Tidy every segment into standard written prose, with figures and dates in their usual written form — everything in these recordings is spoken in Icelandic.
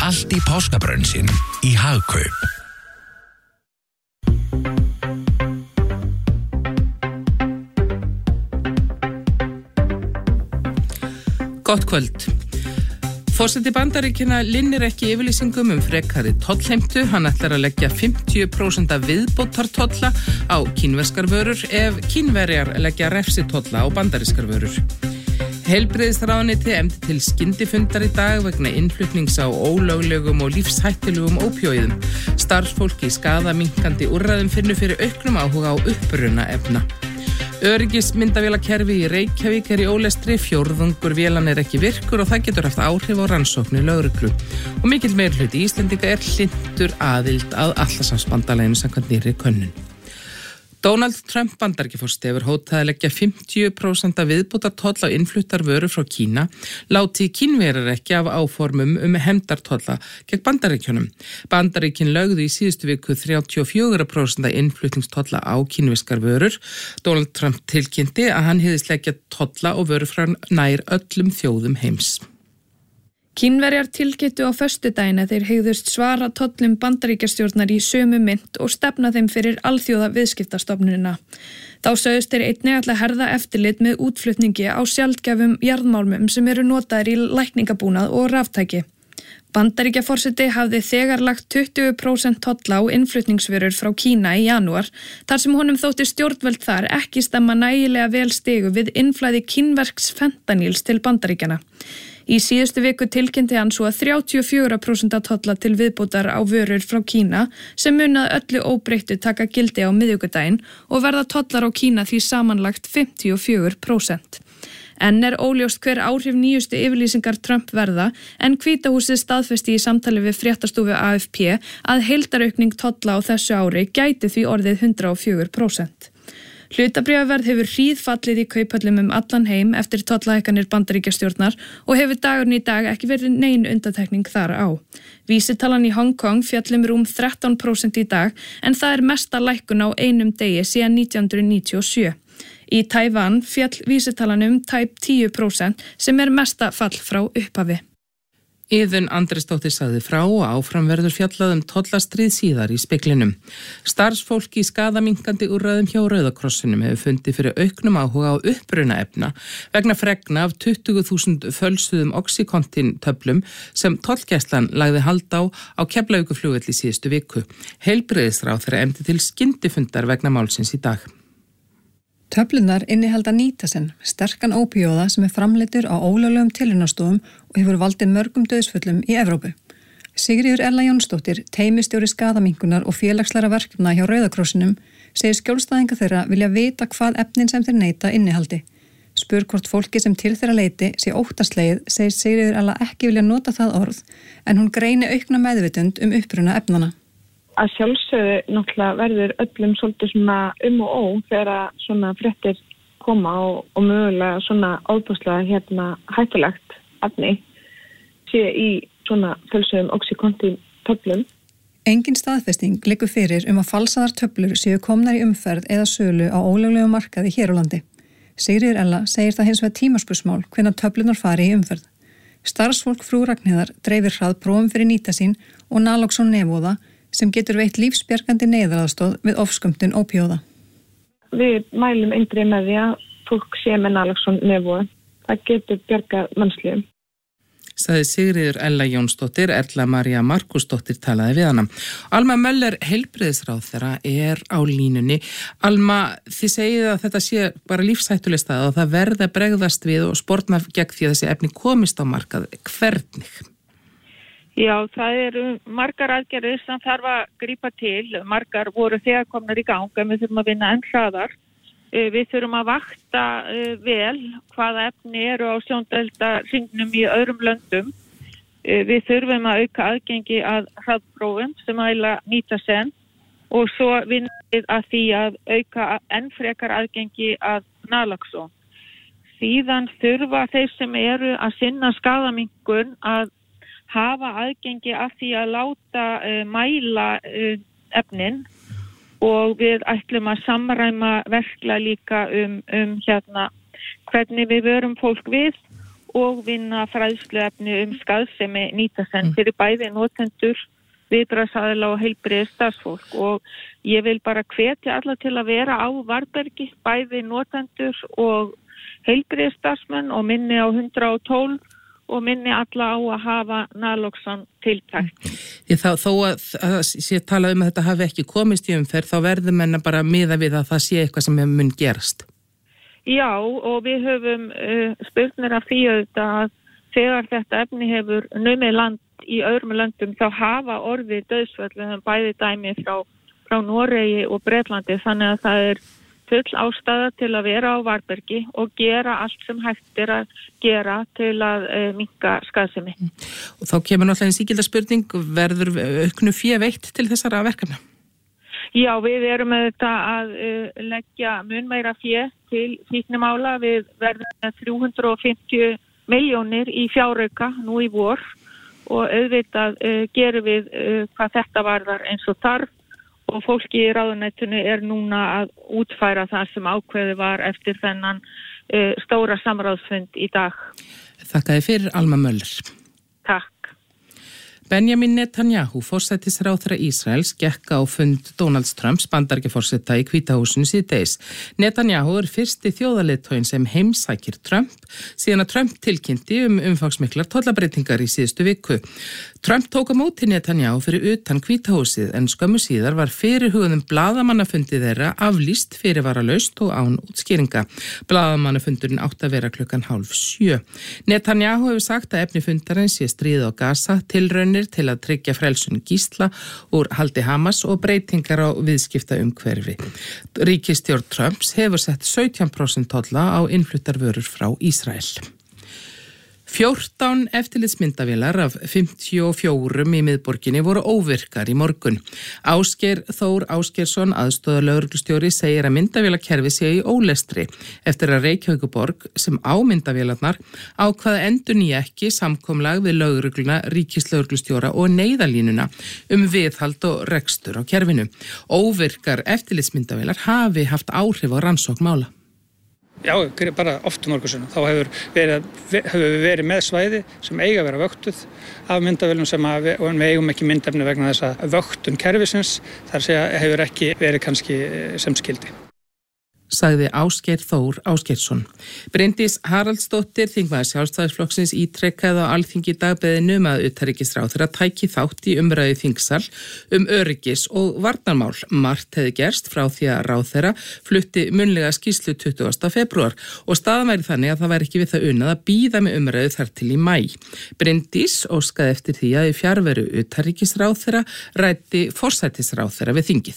Allt í páskabrönnsinn í Hagkaup. Gott kvöld. Forseti Bandaríkjanna linnir ekki yfirlýsingum frekari tollheimtu. Hann ætlar að leggja 50% viðbótartolla á kínverskar vörur ef Kínverjar leggja refsitolla á bandarískar vörur. Heilbrigðisráðuneyti efndi til skyndifundar í dag vegna innflutnings á ólöglegum og lífshættulegum ópíóíðum. Starfsfólk í skaðaminkandi úrræðum finnur fyrir auknum áhuga á uppruna efna. Öryggismyndavélakerfi í Reykjavík í ólestri, fjórðungur vélan ekki virkur og það getur haft áhrif á rannsóknir lögreglu. Og mikill meirihluti Íslendinga hlynntur aðild að Atlantshafsbandalaginu samkvæmt nýrri könnun. Donald Trump Bandaríkjaforseti hefur hótað að leggja 50% viðbótartolla á innfluttar vörur frá Kína, láti Kínverjar ekki af áformum hefndartolla gegn Bandaríkjunum. Bandaríkin lögðu í síðustu viku 34% innflutningstolla á kínverskar vörur. Donald Trump tilkynnti að hann hygðist leggja tolla og vörur frá nær öllum þjóðum heims. Kínverjar tilkynntu á föstudaginn að þeir hygðust svara tollum Bandaríkjastjórnar í sömu mynt og stefna þeim fyrir alþjóða viðskiptastofnunina. Þá sögðust þeir einnig ætla að herða eftirlit með útflutningi á sjaldgæfum jarðmálmum sem eru notaðir í lækningabúnað og raftæki. Bandaríkjaforseti hafði þegar lagt 20% tolla á innflutningsvörur frá Kína í janúar, þar sem honum þótti stjórnvöld þar ekki stemma nægilega vel stigu við innflæði kínversks fentanýls til Bandaríkjanna. Í síðustu viku tilkynnti hann svo að 34% tolla til viðbótar á vörur frá Kína sem mun að öllu óbreyttu taka gildi á miðvikudaginn og verða tollar á Kína því samanlagt 54%. Enn óljóst hver áhrif nýjustu yfirlýsingar Trump verða en Hvíta húsið staðfesti í samtali við fréttastofu AFP að heildaraukning tolla á þessu ári gæti því orðið 104%. Hlutabréfaverð hefur hríðfallið í kauphöllum allan heim eftir tollahækkanir Bandaríkjastjórnar og hefur dagurinn í dag ekki verið nein undantekning þar á. Vísitalan í Hong Kong féll rúm 13% í dag en það er mesta lækkun á einum degi síðan 1997. Í Tævan féll vísitalan tæp 10% sem er mesta fall frá upphafi. Iðunn Andrésdóttir sagði frá og áfram verður fjallað tollastríð síðar í speglinum. Starfsfólk í skaðaminkandi úrræðum hjá Rauða krossinum hefur fundið fyrir auknum áhuga á uppruna efna vegna fregna af 20.000 fölsuðum oxycontin-töflum sem tollgæslan lagði hald á Keflavíkurflugvelli í síðustu viku. Heilbrigðisráðherra efndi til skyndifundar vegna málsins í dag. Töflunar innihalda Nitasen, sterkan ópíóða sem framleiddur á ólöglegum tilraunastofum og hefur valdið mörgum dauðsföllum í Evrópu. Sigríður Ella Jónsdóttir, teymistjóri skaðaminkunar og félagslegra verkefna hjá Rauða krossinum, segir skjólstæðinga þeirra vilja vita hvað efnin sem þeir neyta innihaldi. Spur hvort fólki sem til þeirra leiti sé óttaslegið, segir Sigríður Ella ekki vilja nota það orð, en hún greini aukna meðvitund uppruna efnana. Að sjálfsögðu náttúrulega verður öllum svolítið svona og ó þegar svona fréttir koma og mögulega svona óbúslega hættulegt efni sé í svona fölsuðum oxycontin-töflum. Engin staðfesting liggur fyrir að falsaðar töflur séu komnar í umferð eða sölu á ólöglegu markaði hér á landi. Sigríður Ella segir það hins vegar tímaspursmál hvenær töflunar fari í umferð. Starfsfólk Frú Ragnheiðar dreifir hraðprófum fyrir Nitasin og Naloxone nefóða sem getur veitt lífsbjargandi neyðaraðstoð við ofskömmtun ópíóða. Við mælum eindrið með því að fólk sé með Naloxone nefóða. Það getur bjargað mannslífum. Sagði Sigríður Ella Jónsdóttir, Erla María Markusdóttir talaði við hana. Alma Möller, heilbrigðisráðherra, á línunni. Alma, þið segið að þetta sé bara lífshættuleg staða og það verði að bregðast við og sporna gegn því að þessi efni komist á markað. Hvernig? Já, það eru margar aðgerðir sem þarf að grípa til. Margar voru þegar komnar í gang en við þurfum að vinna enn hraðar. Við þurfum að vakta vel hvaða efni eru á sjóndeildarhringnum í öðrum löndum. Við þurfum að auka aðgengi að hraðprófum sem Nitasen og svo vinnum við að því að auka enn frekar aðgengi að Naloxone. Síðan þurfa þeir sem eru að sinna skaðaminkun að hafa aðgengi að því að láta mæla efnin og við ætlum að samræma verklag líka hvernig við vörum fólk við og vinna fræðsluefni skaðsemi Nitasen fyrir bæði notendur, viðbragðsaðila og heilbrigðis starfsfólk og ég vil bara hvetja alla til að vera á varðbergi, bæði notendur og heilbrigðis starfsmenn og minni á 112 og minni alla á að hafa naloxon tiltækt. Þó að sé talað að þetta hafi ekki komist í umferð, þá verður menn bara miða við að það sé eitthvað sem mun gerast. Já, og við höfum spurnir af því auðvitað að þegar þetta efni hefur numið land í öðrum löndum þá hafa orðið dauðsföll, við höfum bæði dæmi frá Noregi og Bretlandi, þannig að það full ástæða til að vera á varðbergi og gera allt sem hægt að gera til að minnka skaðsemi. Og þá kemur náttúrulega einn sígilda spurning, verður auknu fé veitt til þessara verkefna? Já, við erum auðvitað að leggja mun meira fé til fíknimála, við verðum með 350 milljónir í fjárauka nú í vor og auðvitað gerum við hvað þetta varðar eins og þarf og fólki í ráðuneytinu núna að útfæra það sem ákveðið var eftir þennan stóra samráðsfund í dag. Þakka þér fyrir, Alma Möller. Takk. Benjamin Netanyahu, forsætisráðherra Ísraels, gekk á fund Donalds Trumps, Bandaríkjaforseta í Hvíta húsinu síðdegis. Netanyahu fyrsti þjóðarleiðtoginn sem heimsækir Trump, síðan að Trump tilkynnti umfangsmiklar tollabreitingar í síðustu viku. Trump tók á móti Netanyahu fyrir utan Hvíta húsið en skömmu síðar var fyrirhuguðum blaðamannafundi þeirra aflýst fyrirvaralaust og án útskýringa. Blaðamannafundurinn átti að vera 6:30. Netanyahu hefur sagt að efni fundarins sé stríð á Gaza, tilraunir til að tryggja frelsun gísla úr haldi Hamas og breytingar á viðskipta umhverfi. Ríkisstjórn Trumps hefur sett 17% tolla á innfluttar vörur frá Ísrael. 14 eftirlitsmyndavélar af 54 í miðborginni voru óvirkar í morgun. Ásgeir Þór Ásgeirsson, aðstoðarlögreglustjóri, segir að myndavélakerfi sé í ólestri eftir að Reykjavíkurborg sem á myndavélarnar ákvaða endurnýja ekki samkomulag við lögregluna, ríkislögreglustjóra og neyðarlínuna viðhald og rekstur á kerfinu. Óvirkar eftirlitsmyndavélar hafi haft áhrif á rannsókn mála. Já, bara oft morgusunum. Þá hefur við verið með svæði sem eiga að vera vöktuð af myndavélum og við eigum ekki myndefni vegna þess að vöktun kerfisins þar hefur ekki verið kannski sem skildi. Sagði Ásgeir Þór Ásgeirsson. Bryndís Haraldsdóttir, þingmaður Sjálfstæðisflokksins, ítrekkaði á Alþingi í dag beðinu að utanríkisráðherra tæki þátt í umræðu þingsal öryggis- og varnarmál. Margt hefði gerst frá því að ráðherra flutti munnlega skýrslu 20. febrúar og staðan væri þannig að það væri ekki við það unað að bíða með umræðu þar til í maí. Bryndís óskaði eftir því að í fjarveru utanríkisráðherra ræddi forsætisráðherra við þingið.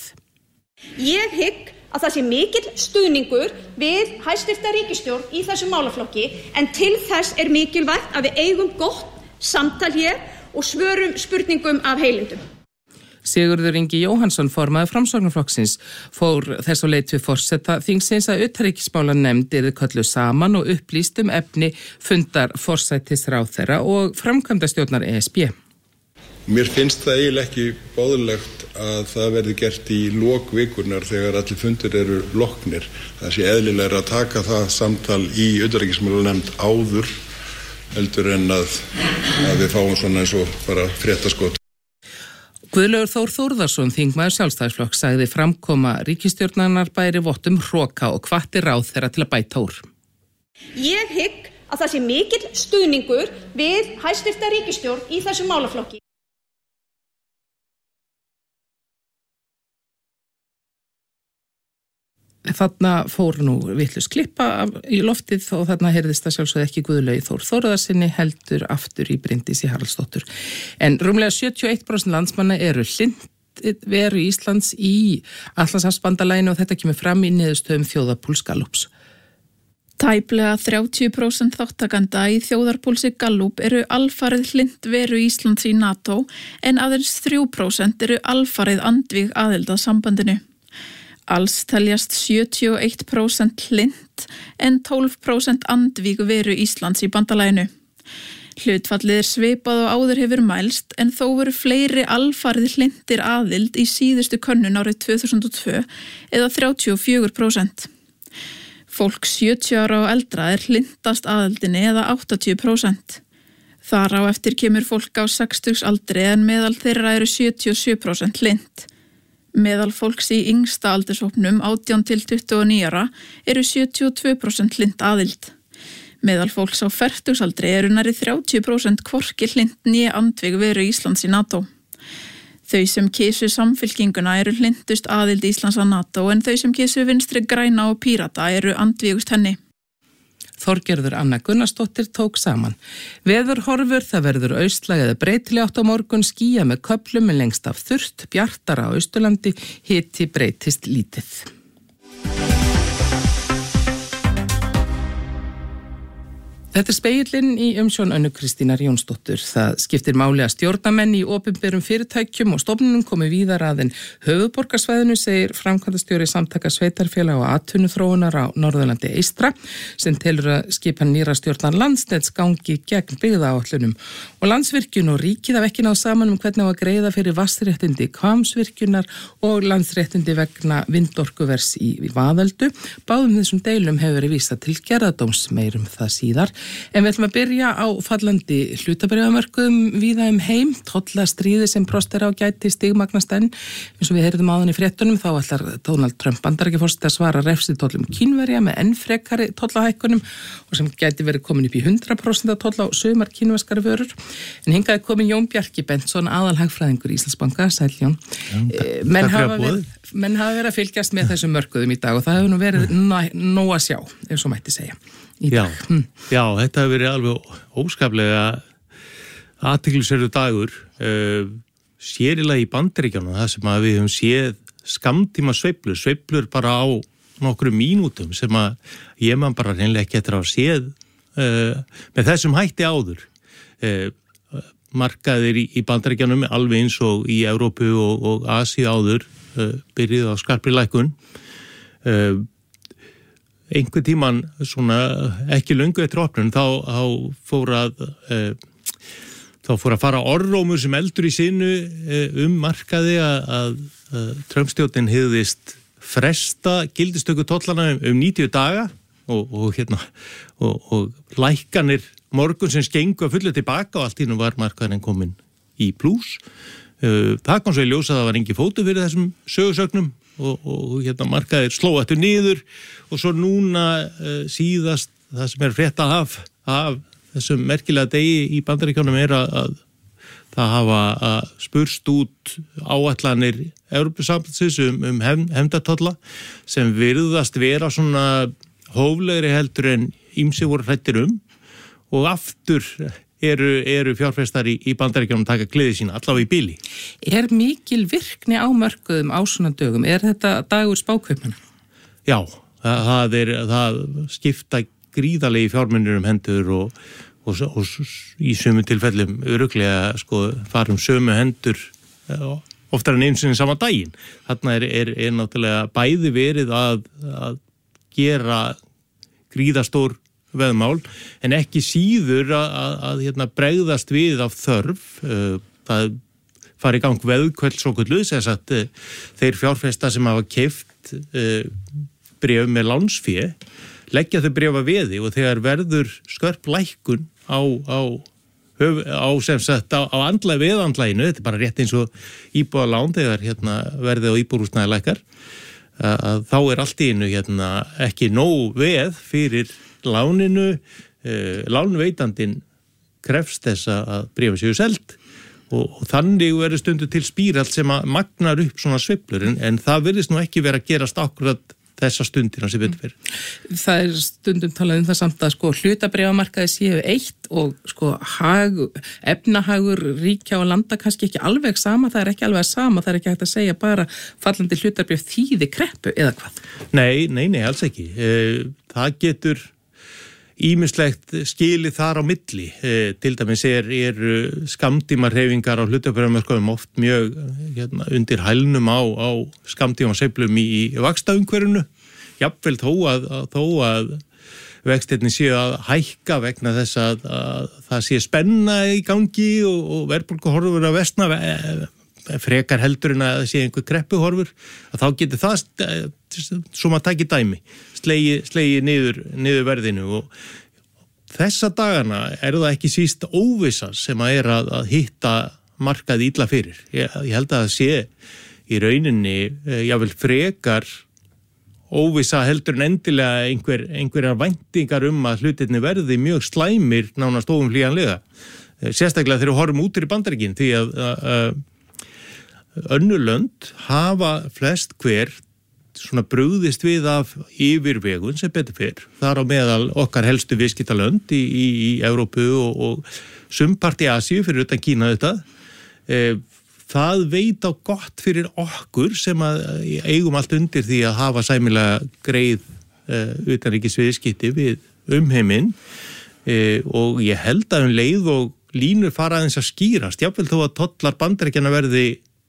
Ég hygg að það sé mikill stuðningur við hæstvirta ríkisstjórn í þessu málaflokki en til þess mikilvægt að við eigum gott samtal hér og svörum spurningum af heilindum. Sigurður Ingi Jóhannsson, formaður Framsóknarflokksins, fór þess á leit við forseta þingsins að utanríkismálanefnd yrði kölluð saman og upplýst efni fundar forsætisráðherra og framkvæmdastjórnar ESB. Mér finnst það eiginlega ekki boðlegt að það verði gert í lok vikunnar þegar allir fundir eru loknir. Það sé eðlilega að taka það samtal í utanríkismálanefnd áður heldur en að við fáum svona eins og bara fréttaskot. Guðlaugur Þór Þórðarsson, þingmaður Sjálfstæðisflokks, sagði framkoma ríkisstjórnarinnar bæri vottum hroka og hvatti ráðherra til að bæta úr. Ég hygg að það sé mikill stuðningur við hæstvirta ríkisstjórn í þessu málaflokki. Þarna fór nú vitlaus klippa í loftið og þarna heyrðist að sjálfsögðu ekki Guðlaugi Þór Þórðarsinni heldur aftur í Bryndísi Haraldsdóttur. En rúmlega 71% landsmanna eru hlynnt veru Íslands í Atlantshafsbandalaginu og þetta kemur fram í niðurstöðum þjóðarpúls Gallups. Tæplega 30% þáttakanda í þjóðarpúlsi Gallup eru alfarið hlynnt veru Íslands í NATO en aðeins 3% eru alfarið andvíg aðild að sambandinu. Alls teljast 71% hlynnt en 12% andvíg veru Íslands í bandalaginu. Hlutfallið svipað og áður hefur mælst en þó voru fleiri alfarið hlynntir aðild í síðustu könnun árið 2002 eða 34%. Fólk 70 ára og eldra hlintast aðildinni eða 80%. Þar á eftir kemur fólk á 60 aldri en meðal þeirra eru 77% hlint. Meðal fólks í yngsta aldurshópnum 18 til 29 ára eru 72% hlint aðild. Meðal fólks á fertugsaldri eru nærri 30% hvorki hlint né andvíg veru Íslands í NATO. Þau sem kysu samfylkinguna eru hlintust aðild Íslands að NATO en þau sem kysu Vinstri græna og Pírata eru andvígust henni. Þorgerður Anna Gunnarsdóttir tók saman. Veðurhorfur, það verður austlæg eða breytileg átt á morgun, skýja með köflum en lengst af þurrt, bjartara á Austurlandi, hiti breytist lítið. Þetta spegillinn í umsjón Önnu Kristínar Jónsdóttur. Það skiptir máli að stjórnamenn í opinberum fyrirtækjum og stofnunum komi víðar að en höfuðborgarsvæðinu, segir framkvæmdastjóri Samtaka sveitarfélaga og atvinnuþróunar á Norðurlandi eystra, sem telur að skipan nýra stjórnar Landsnets gangi gegn byggðaáætlunum. Og Landsvirkjun og ríkið hafa ekki náð saman hvernig á að greiða fyrir vatnsréttindi Hvammsvirkjunar og landsréttindi vegna vindorkuvers í Vaðöldu. Báðum þessum deilum hefur verið vísað til gerðardóms, meirum það síðar. En við ætlum að byrja á fallandi hlutabréfamörkuðum víða heim. Tollastríði sem Proster á gæti stigmagnast enn. Eins og við heyrðum áðan í fréttunum þá ætlar Donald Trump Bandaríkjaforseti að svara refsitollum Kínverja með enn frekari tollahækkunum og sem gæti verið komin upp í 100% toll á sumar kínverskari vörur. En hingað komin Jón Bjarki Bentsson, aðalhagfræðingur Íslandsbanka. Sæll Jón. Menn hafa verið að fylgjast með þessum mörkuðum í dag og það hefur nú verið nóg að sjá, ef svo mætti segja. Já, þetta hefur verið alveg óskaplega athyglisverður dagur, sérílega í Bandaríkjunum, það sem að við höfum séð skammtíma sveiflur bara á nokkrum mínútum sem að ég man bara reynilega ekki eftir að séð með þessum hætti áður. Markaðir í Bandaríkjunum alveg eins og í Evrópu og Asíu áður byrjuð á skarpri lækkun. Einhver tíman svona ekki löngu eftir opnun þá fór að fara orðrómur sem eldur í sinu markaði að Trump-stjórnin hygðist fresta gildistöku tollana 90 daga og lækkanir morgun sem skengu að fullu tilbaka og allt í nú var markaðurinn komin í plús. Það kom svo í ljós að það var engin fótur fyrir þessum sögursögnum og markaðir sló eftir niður og svo núna síðast það sem frétta af þessum merkilega degi í Bandaríkjunum að það hafa spurst út áætlanir Evrópusambandsins hefndartolla sem virðast vera svona hóflegri heldur en ýmsir voru hræddir og aftur eru fjárfestar í Bandaríkjunum taka gleði sína, allavega í bíli. Er mikil virkni á mörkuðum á svona dögum? Er þetta dagur spákaupmanna? Já, það skipta gríðarlega í fjármunir hendur og í sömu tilfellum örugglega farum sömu hendur oftar en einu sinni sama daginn. Þarna er náttúrulega bæði verið að gera gríðarstór veðmál, en ekki síður að bregðast við af þörf. Það fari í gang veðköll svokölluð, þess að þeir fjárfesta sem hafa keypt bréf með lánsfé, leggja þau bréfa veði og þegar verður skörp lækkun á veðandlæginu, þetta er bara rétt eins og íbúðalán þegar verði á íbúðarhúsnæði lækkar, þá er allt í einu ekki nóg veð fyrir láninu, lánveitandinn krefst þess að bréfin séu selt og þannig verður stundu til spírall sem að magnar upp svona sveiflur en það virðist nú ekki vera að gerast akkurat þessa stundina sem betur fyrir. Það er stundum talað það samt að hlutabréfamarkaði séu eitt og efnahagur ríkja og landa kannski ekki alveg sama, það er ekki alveg sama, það er ekki hægt að segja bara fallandi hlutabréf þýði kreppu eða hvað? Nei, alls ekki. Það getur ýmislegt skilið þar á milli. Til dæmis eru skammtímahreyfingar á hlutabréfamörkuðum oft mjög undir hælnum á skammtímasveiflum í vaxtaumhverfinu. Jafnvel þó að vextirnir séu að hækka vegna þess að það sé spenna í gangi og verðbólguhorfur að versna frekar heldur en að sé einhver kreppuhorfur, að þá getur það, svo maður taki dæmi, slegi niður verðinu og þessa dagana það ekki síst óvissa sem að að hitta markaði illa fyrir. Ég held að það sé í rauninni, jável frekar óvissa heldur en endilega einhverjar væntingar að hlutirni verði mjög slæmir nánast óumflýjanlega. Sérstaklega þegar við horfum út í Bandaríkin því að önnur lönd hafa flest hver svona brugðist við af yfirvegun sem betur fyrr. Þar á meðal okkar helstu viðskiptalönd í Evrópu og sumpart í Asíu fyrir utan Kína þetta. Það veit á gott fyrir okkur sem að eigum allt undir því að hafa sæmilega greið utanríkisviðskipti við heiminn og ég held að leið og línur fara aðeins að skýrast, jafnvel þó að tollar Bandaríkjanna verði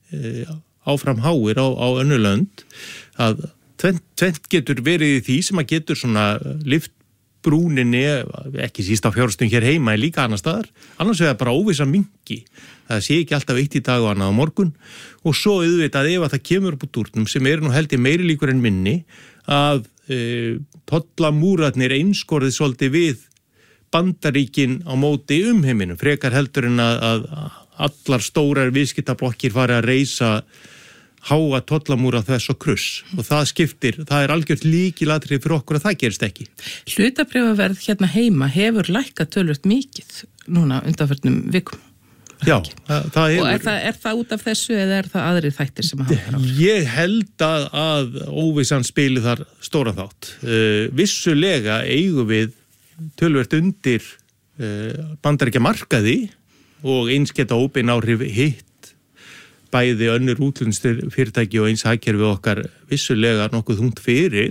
áfram háir á önnur lönd, að tvennt getur verið í því sem að getur svona lyft brúninni, ekki síst á fjárhustum hér heima en líka annar staðar, annars vegar bara óvissa minki, það sé ekki alltaf eitt í dag og annað á morgun og svo auðvitað ef að það kemur upp úr dúrnum sem nú held ég meiri líkur en minni að tollamúrarnir einskorðið svolítið við Bandaríkin á móti heiminum, frekar heldur en að allar stórar viðskiptablokkir fari að reisa háa tollamúra þess og kruss og það algjört lykilatriði fyrir okkur að það gerist ekki. Hlutabréfaverð hérna heima hefur lækkað töluvert mikið núna undanförnum vikum. Já, það hefur. Og er það út af þessu eða er það aðrir þættir sem hafa þar áhrif? Ég held að óvissan spili þar stóra þátt. Vissulega eigum við töluvert undir Bandaríkjamarkaði og eins geta óbein áhrif hitt bæði önnur útlundsfyrirtæki og eins hagkerfi okkar vissulega nokkuð þungt fyrir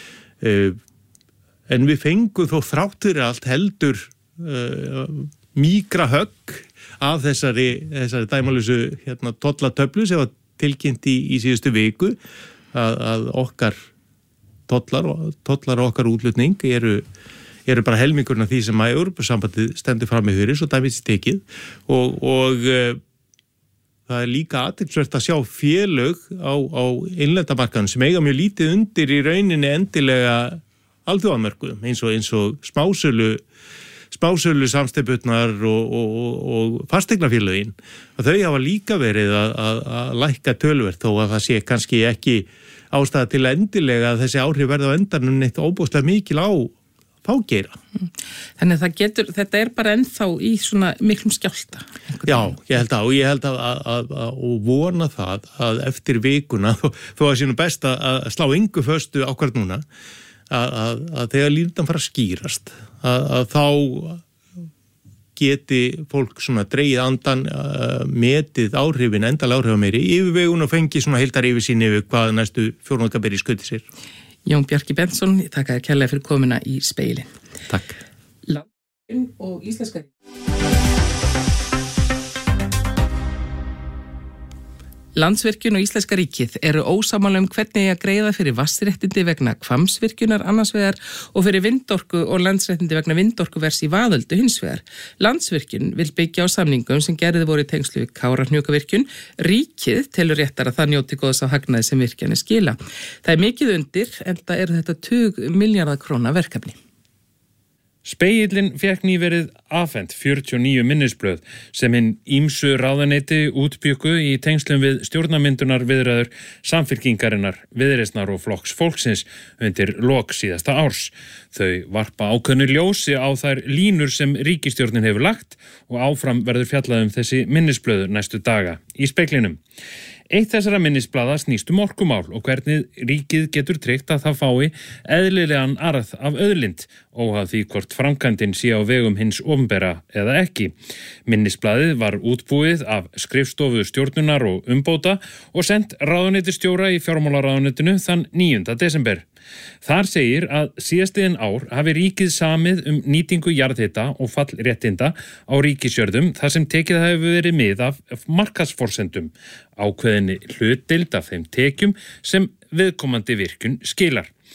en við fengum þó þrátt fyrir allt heldur mígra högg af þessari dæmalösu tollatöflu sem var tilkynnt í síðustu viku að okkar tollar okkar útlutning eru bara helmingurinn af því sem að Evrópusambandið stendur fram með fyrir, svo dæmis tekið og það líka athyglisvert að sjá félög á innlendamarkaðum sem eiga mjög lítið undir í rauninni endilega alþjóðamörkuðum eins og smásölu samsteypurnar og fasteignafélögin. Þau hafa líka verið að lækka töluvert þó að það sé kannski ekki ástæða til endilega að þessi áhrif verða á endanum neitt óbúslega mikil á fágeira. Þannig að þetta bara ennþá í svona miklum skjálta. Já, ég held að og vona það að eftir vikuna, þó að sé nú best að slá engu föstu ákvært núna, að þegar líndan fara að skýrast, að þá geti fólk svona dregið andan, metið áhrifin, endalega áhrifameiri, yfirvegun og fengi svona heildar yfirsýn yfir hvað næstu fjórðungaberi skauti sér. Jón Bjarki Benson, þakka þér kærlega fyrir komuna í Speilin. Takk. Landsvirkjun og Íslenska Landsvirkjun og Íslenska ríkið eru ósammála hvernig að greiða fyrir vatnsréttindi vegna Hvammsvirkjunar annars vegar og fyrir vindorku og landsréttindi vegna vindorkuvers í Vaðöldu hins vegar. Landsvirkjun vil byggja á samningum sem gerðið voru í tengslu við Kárahnjúkavirkjun. Ríkið telur réttar að það njóti góðs á hagnaði sem virkjanir skila. Það er mikið undir en það eru þetta 20 milljarða króna verkefni. Speillin fékk nýverið afhent 49 minnisblöð sem hinn ýmsu ráðuneyti útbjuggu í tengslum við stjórnarmyndunar viðræður Samfylkingarinnar, Viðreisnar og Flokks fólksins undir lok síðasta árs. Þau varpa ákveðnu ljósi á þær línur sem ríkisstjórnin hefur lagt og áfram verður fjallað þessi minnisblöð næstu daga í Speillinum. Eitt þessara minnisblaða snýst orkumál og hvernig ríkið getur tryggt að það fái eðlilegan arð af auðlind, óháð því hvort framkvæmdin sé á vegum hins opinbera eða ekki. Minnisblaðið var útbúið af skrifstofu stjórnunar og umbóta og sent ráðuneytisstjóra í fjármálaráðuneytinu þann 9. desember. Þar segir að síðastliðin ár hafi ríkið samið nýtingu jarðhita og fallréttinda á ríkisjörðum þar sem tekið hefur verið mið af markaðsforsendum, ákveðinni hlutdeild af þeim tekjum sem viðkomandi virkjun skilar.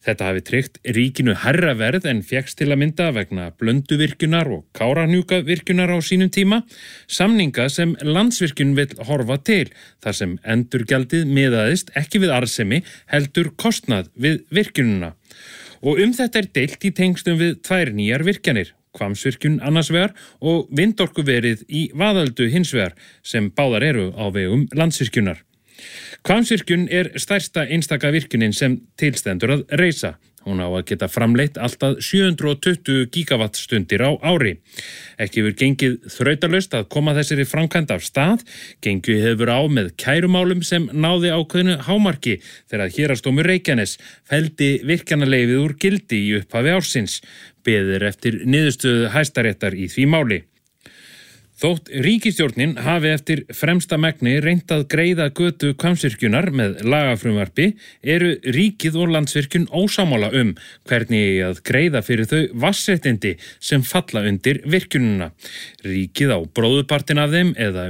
Þetta hafi tryggt ríkinu hærra verð en fékkst til að mynda vegna Blönduvirkjunar og Kárahnjúkavirkjunar á sínum tíma, samninga sem Landsvirkjun vill horfa til, þar sem endurgjaldið miðaðist ekki við arðsemi heldur kostnað við virkjunina. Og þetta deilt í tengslum við 2 nýjar virkjanir, Hvammsvirkjun annars vegar og vindorkuverið í Vaðöldu hins vegar, sem báðar eru á vegum Landsvirkjunar. Hvammsvirkjun stærsta einstaka virkjunin sem tilstendur að reisa. Hún á að geta framleitt alltaf 720 gigawattstundir á ári. Ekki hefur gengið þrautalaust að koma þessari framkvæmd af stað. Gengið hefur á með kærumálum sem náði ákveðnu hámarki þegar Héraðsdómur Reykjanes felldi virkjanaleyfið úr gildi í upphafi ársins. Beðið eftir niðurstöðu Hæstaréttar í því máli. Þótt ríkisstjórnin hafi eftir fremsta megni reynt að greiða götu Hvammsvirkjunar með lagafrumvarpi eru ríkið og Landsvirkjun ósammála hvernig eigi að greiða fyrir þau vatnsréttindi sem falla undir virkjunina. Ríkið á bróðurpartin af þeim eða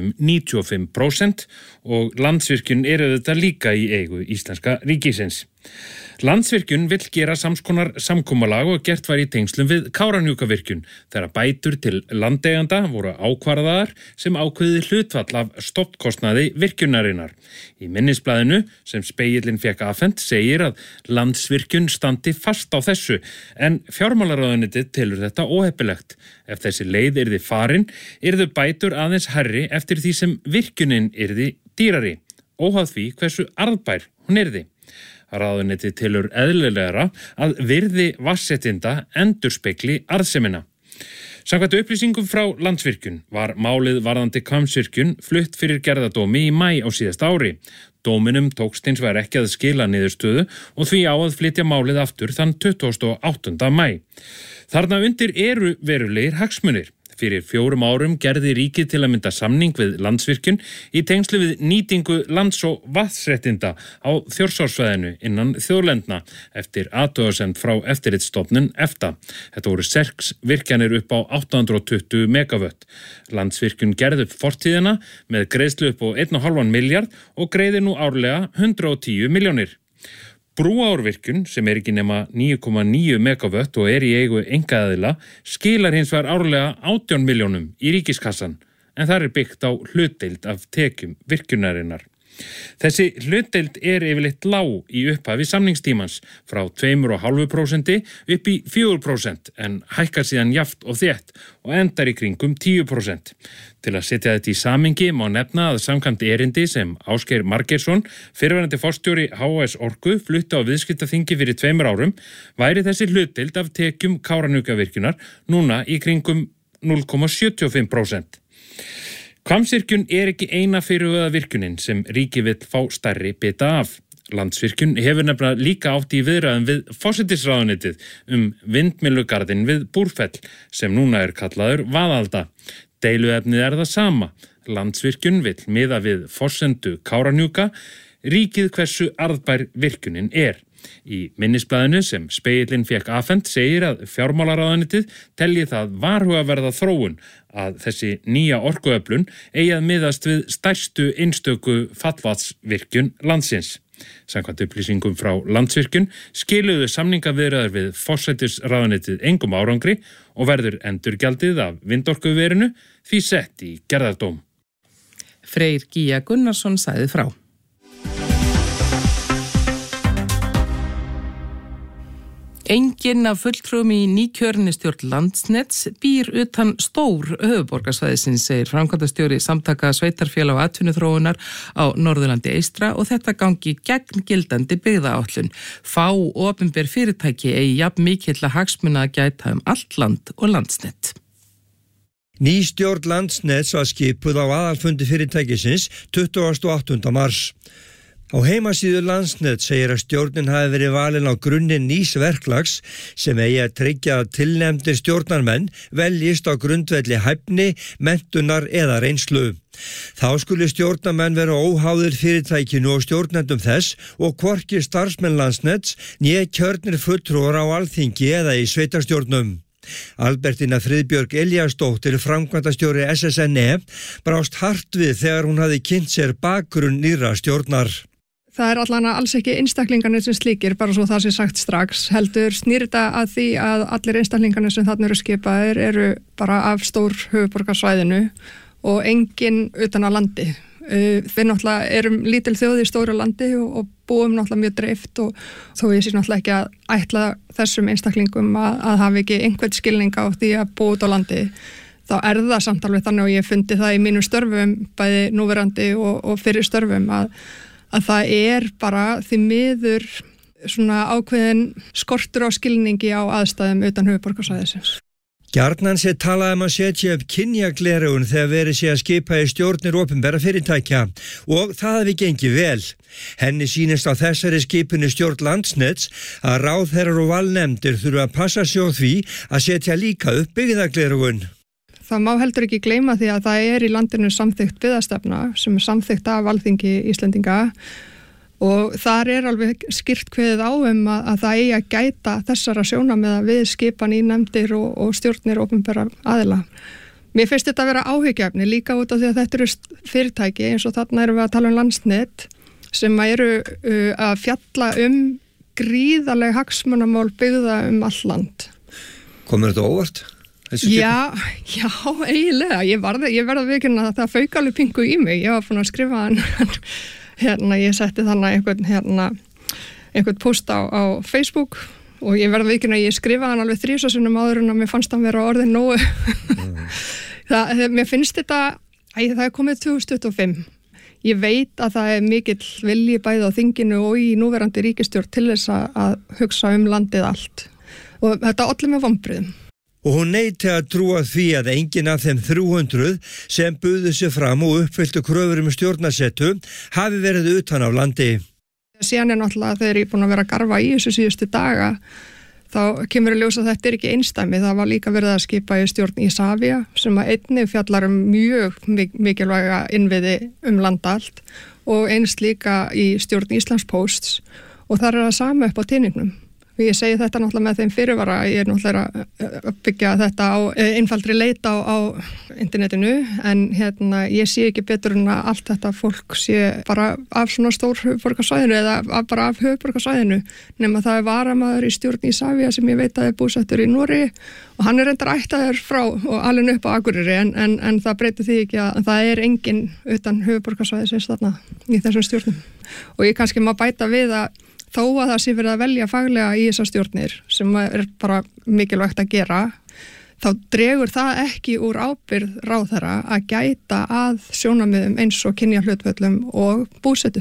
95% og Landsvirkjun eru þetta líka í eigu íslenska ríkisins. Landsvirkjun vill gera samskonar samkomulag og gert var í tengslum við Kárahnjúkavirkjun þegar bætur til landeiganda voru ákvarðaðar sem ákveðið hlutfall af stofnkostnaði virkjunarinnar. Í minnisblaðinu sem Spegillinn fékk afhent segir að Landsvirkjun standi fast á þessu en fjármálaráðuneytið telur þetta óheppilegt. Ef þessi leið yrði farin, yrðu bætur aðeins hærri eftir því sem virkjunin yrði dýrari, óháð því hversu arðbær hún yrði. Ráðuneytið telur eðlilegra að virði vatnsréttinda endurspegli arðsemina. Samkvæmt upplýsingum frá Landsvirkjun var málið varðandi Hvammsvirkjun flutt fyrir gerðardómi í maí á síðasta ári. Dóminum tókst hins vegar ekki að skila niðurstöðu og því á að flytja málið aftur þann 28. maí. Þarna undir eru verulegir hagsmunir. Fyrir 4 árum gerði ríkið til að mynda samning við Landsvirkjun í tengslu við nýtingu lands- og vatnsréttinda á Þjórsársvæðinu innan þjóðlendna eftir athugasemd frá eftirlitsstofnun EFTA. Þetta voru 6 virkjanir upp á 820 megawatt. Landsvirkjun gerði upp fortíðina með greiðslu upp á 1,5 milljarð og greiðir nú árlega 110 milljónir. Brúárvirkjun, sem ekki nema 9,9 megawatt og í eigu einkaaðila, skilar hins vegar árlega 18 milljónum í ríkiskassan, en það byggt á hlutdeild af tekjum virkjunarinnar. Þessi hlutdeild yfirleitt lág í upphafi samningstímans frá 2,5% upp í 4% en hækkar síðan jafnt og þétt og endar í kringum 10%. Til að setja þetta í samhengi má nefna að samkvæmt erindi sem Ásgeir Margeirsson, fyrrverandi forstjóri HS Orku, flutti á viðskiptaþingi fyrir 2 árum, væri þessi hlutdeild af tekjum Kárahnjúkavirkjunar núna í kringum 0,75%. Hvammsvirkjun ekki eina fyrirhugaða virkjunin sem ríkið vill fá stærri bita af. Landsvirkjun hefur nefnilega líka átt í viðræðum við forsætisráðuneytið vindmyllugarðinn við Búrfell sem núna kallaður Vaðalda. Deiluefnið það sama. Landsvirkjun vill miða við forsendu Kárahnjúka, ríkið hversu arðbær virkjunin Í minnisblaðinu sem Spegillinn fékk afhent segir að fjármálaráðuneytið telji það varhugaverða þróun að þessi nýja orkuöflun eigi að miðast við stærstu einstöku fallvatsvirkjun landsins. Samkvæmt upplýsingum frá Landsvirkjun skiluðu samningaviðræður við forsætisráðuneytið engum árangri og verður endurgjaldið af vindorkuverinu því sett í gerðardóm. Freyr Gíja Gunnarsson sagði frá. Enginn af fulltrúum í nýkjörinni stjórn Landsnets býr utan stór höfuðborgarsvæðisins, segir framkvæmdastjóri samtaka sveitarfélaga og atvinnuþróunar á Norðurlandi eystra og þetta gangi gegn gildandi byggðaáætlun. Fá opinber fyrirtæki eigi jafn mikilla hagsmuna að gæta allt land og Landsnet. Ný stjórn Landsnets var skipuð á aðalfundi fyrirtækisins 28. mars. Á heimasíðu Landsnet segir að stjórnin hafi verið valin á grunni nýs verklags sem eigi að tryggja að tilnefndir stjórnarmenn veljist á grundvelli hæfni, menntunar eða reynslu. Þá skuli stjórnarmenn vera óháðir fyrirtækinu og stjórnendum þess og hvorki starfsmenn Landsnets né kjörnir fulltrúar á Alþingi eða í sveitarstjórnum. Albertína Friðbjörg Elíasdóttir, framkvæmdastjóri SSNE, brást hart við þegar hún hafi kynnt sér bakgrunn nýrra stjórnar. Það allan alls ekki einstaklingarnir sem slíkir, bara svo það sé sagt strax, heldur snýr þetta að því að allir einstaklingarnir sem þarna eru skipaðir eru bara af stór höfuðborgarsvæðinu og enginn utan að landi. Við náttúrulega erum lítil þjóð í stóru landi og búum náttúrulega mjög dreift og þó ég sé náttúrulega ekki að ætla þessum einstaklingum að hafa ekki einhvern skilning á því að búa út á landi. Þá það samt alveg þannig og ég fundi það í mínum störfum, bæði núverandi og fyrir störfum að það bara því miður svona ákveðin skortur á skilningi á aðstæðum utan höfuðborgarsvæðisins. Gjarnan sé talað að setja upp kynjagleraugun þegar verið sé að skipa í stjórnir opinberra fyrirtækja og það hafi gengið vel. Henni sýnist á þessari skipinu stjórn Landsnets að ráðherrar og valnefndir þurfa að passa sig á því að setja líka upp byggðagleraugun. Það má heldur ekki gleyma því að það í landinu samþykkt byggðastefna sem samþykkt af Alþingi Íslendinga og þar alveg skýrt kveðið á að það eigi að gæta þessara sjónarmiða við skipan í nefndir og stjórnir opinberra aðila. Mér finnst þetta að vera áhyggjuefni líka út af því að þetta eru fyrirtæki eins og þarna erum við að tala Landsnet sem eru að fjalla gríðarleg hagsmunamál byggða all land. Komur þetta óvart? Já, eiginlega. Ég verð að viðurkenna að það fauk alveg pingu í mig. Ég var búin að skrifa hann ég setti þannig einhvern post á Facebook og ég verð að viðurkenna að ég skrifaði hann alveg 3 sinnum áður en að mér fannst hann vera orðin nógu. Mér finnst þetta, það komið 2025. Ég veit að það mikill vilji bæði á þinginu og í núverandi ríkisstjórn til þess að hugsa landið allt. Og þetta olli með vonbrigðum. Og hún neyti að trúa því að enginn af þeim 300 sem buðu sig fram og uppfylltu kröfur stjórnarsetu hafi verið utan af landi. Síðan náttúrulega þegar ég búin að vera að garfa í þessu síðustu daga, þá kemur að ljósa að þetta ekki einsdæmi. Það var líka verið að skipa í stjórn Isavia sem að einnig fjallar mjög mikilvæga innviði landa allt og eins líka í stjórn Íslandsposts og þar það sama upp á teiningnum. Ég segi þetta náttúrulega með þeim fyrirvara, ég náttúrulega að byggja þetta á einfaldri leit á internetinu en ég sé ekki betur en að allt þetta fólk sé bara af svona stór höfuðborgarsvæðinu eða bara af höfuðborgarsvæðinu nema það varamaður í stjórn Isavia sem ég veit að búsettur í Noregi og hann reyndar ættaður frá og alveg upp á Akureyri en það breytir því ekki að það enginn utan höfuðborgarsvæðisins þarna í þessum stjórnum og ég kannski má bæta við að þó að það sé verið að velja faglega í þessar stjórnir sem bara mikilvægt að gera, þá dregur það ekki úr ábyrgð ráðherra að gæta að sjónarmiðum eins og kynjahlutföllum og búsetu.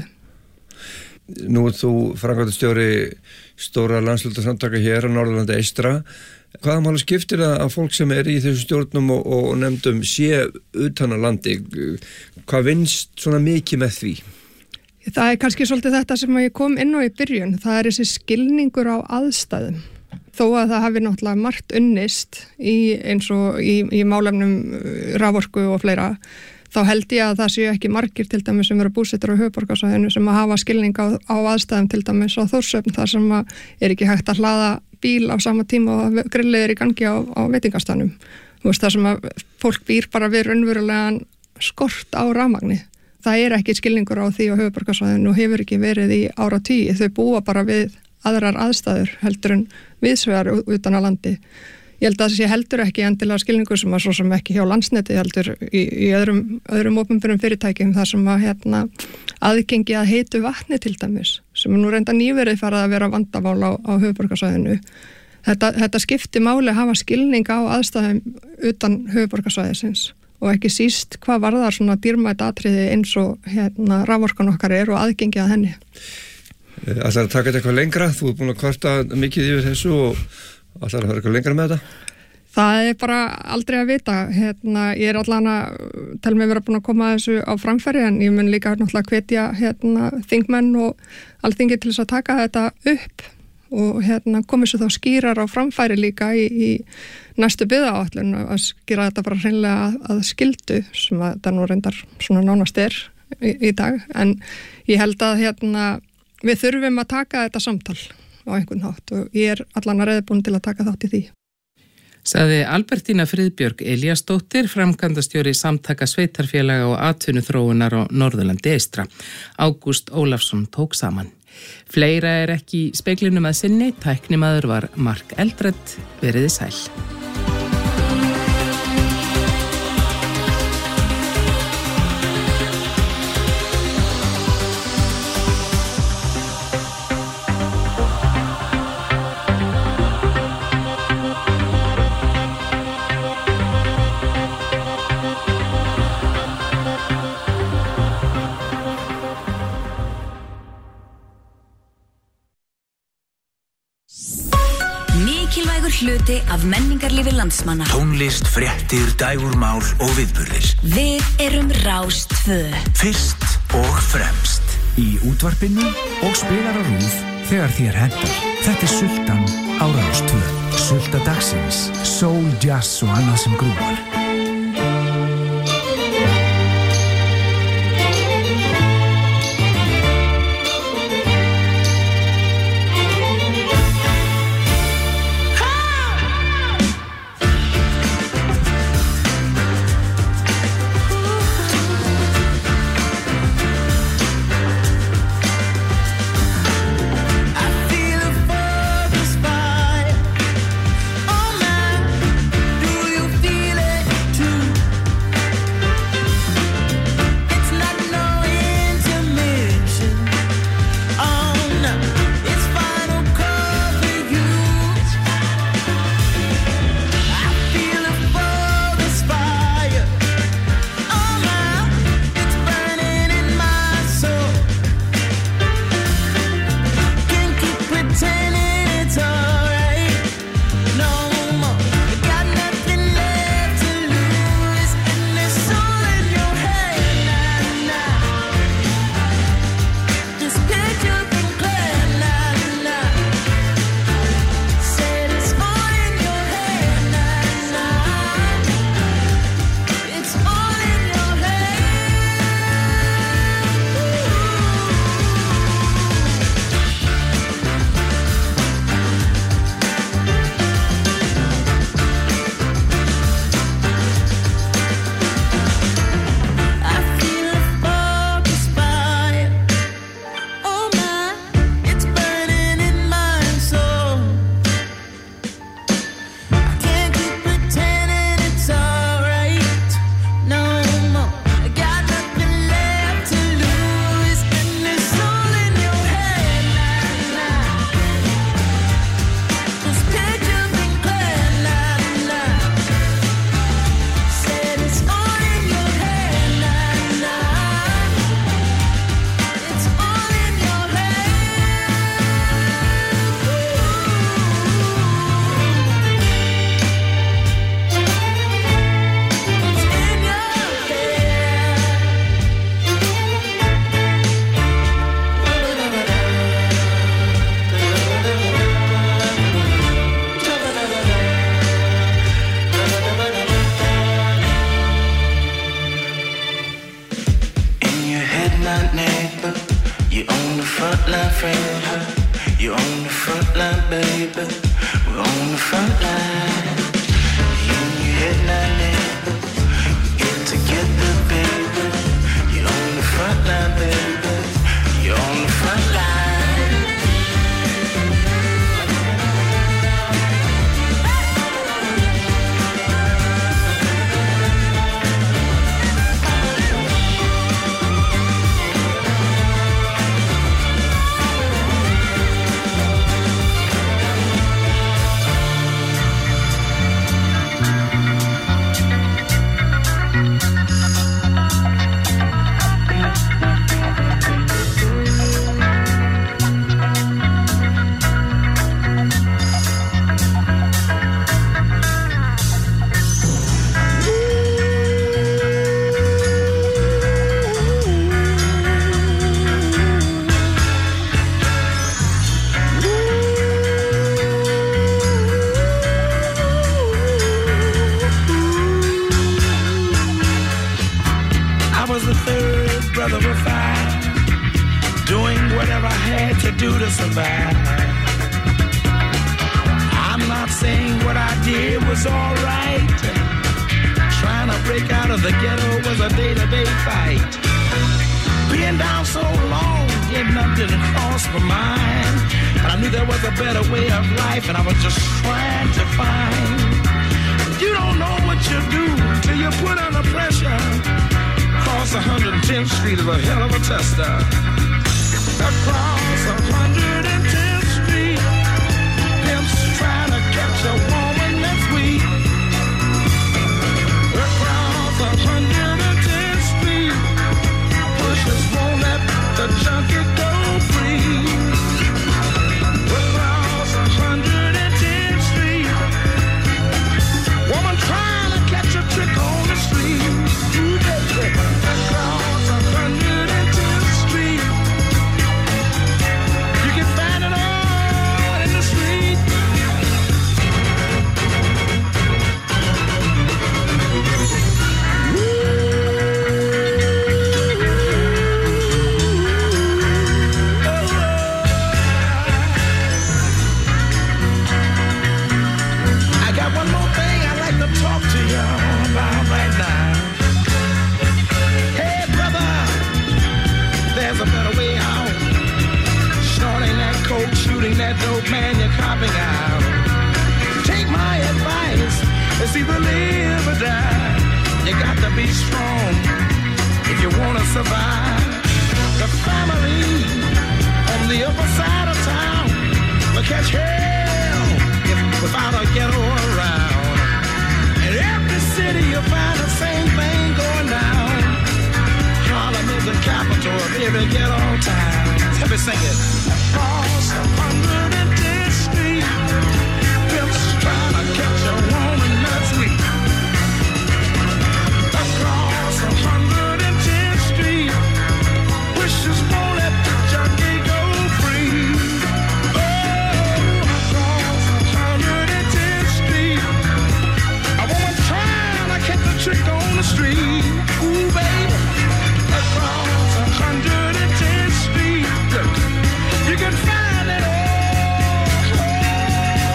Nú þú framkvæmdastjóri stóra landshlutasamtaka hér á Norðurlandi eystra. Hvaða máli skiptir það að fólk sem í þessum stjórnum og nefndum sé utan að landi? Hvað vinnst svona mikið með því? Það kannski svolítið þetta sem ég kom inn á í byrjun. Það þessi skilningur á aðstæðum. Þó að það hafi náttúrulega margt unnist eins og í málefnum raforku og fleira, þá held ég að það séu ekki margir til dæmis sem eru búsettir á höfuðborgarsvæðinu sem að hafa skilning á aðstæðum til dæmis á Þórshöfn þar sem að ekki hægt að hlaða bíl á sama tíma og grillið í gangi á veitingastanum. Þar sem að fólk býr bara við raunverulegan skort á rafmagni. Það ekki skilningur á því á höfuðborgarsvæðinu og hefur ekki verið í áratugi. Þau búa bara við aðrar aðstæður heldur en viðsvegar utan að landi. Ég held að það sé heldur ekki endilega skilningur sem að svo sem ekki hjá Landsneti heldur í öðrum opinberum fyrirtækjum þar sem að aðgengi að heitu vatni til dæmis sem nú reynda nýverið farið að vera vandamál á höfuðborgarsvæðinu. Þetta skipti máli að hafa skilning á aðstæðum utan höfuðborgarsvæðisins. Og ekki síst hvað varðar svona dýrmætt atriði eins og raforkan okkar og aðgengi að henni. Ætlar að taka þetta eitthvað lengra? Þú búin að kvarta mikið yfir þessu og ætlar að fara eitthvað lengra með þetta? Það bara aldrei að vita. Ég allan að tel mig vera búin að koma þessu á framfæri en ég mun líka náttúrulega hvetja þingmenn og Alþingi til þess að taka þetta upp og komið svo þá skýrar á framfæri líka í næstu byggðaáætlun að skýra þetta bara hreinlega að skildu sem að það nú reyndar svona nánast í dag en ég held að við þurfum að taka þetta samtal á einhvern hátt og ég allan að reiðbúin til að taka þátt í því. Sagði Albertína Friðbjörg Elíasdóttir, framkvæmdastjóri Samtaka sveitarfélaga og atvinnuþróunar á Norðurlandi eystra. Ágúst Ólafsson tók saman. Fleira ekki í speglinum að sinni, tæknimaður var Mark Eldred, veriði sæl. Hluti af menningarlífi landsmanna. Tónlist, fréttir, dægurmál og viðburðir. Við erum Rás 2. Fyrst og fremst. Í útvarpinu og spilar á RÚV þegar þér hentar. Þetta Sultan á Rás 2. Sulta dagsins, soul, jazz og annað sem grúar. had to do to survive. I'm not saying what what I did was alright. Trying to break out of the ghetto was a day-to-day fight. Being down so long, getting up didn't cross my mind. But I knew there was a better way of life, and I was just trying to find. You don't know what you do till you put under pressure. Across 110th Street is a hell of a tester. Across 110th Street, pimps trying to catch a woman that's weak. Across 110th Street, pushers won't let the junkie go free. Across 110th Street, woman trying to catch a trick on the street. Across 110th Street, you can find it all in the street. I got one more thing I'd like to talk to you about right now. Hey, brother, there's a better way out. Snorting that coke, shooting that dope, man, you're copping out. Take my advice, it's either live or die. You got to be strong if you want to survive. The family on the upper side of town will catch hell without a ghetto around. In every city you'll find the same thing going down. Harlem is the capital of every ghetto town. Let me sing it. Across 110th Street, pimps trying to catch a woman that's weak. Across 110th Street, wishes won't let the junkie go free. Oh, across 110th Street, a woman trying to catch a trick on the street. Ooh, baby. Across 110th Street, you can find it all.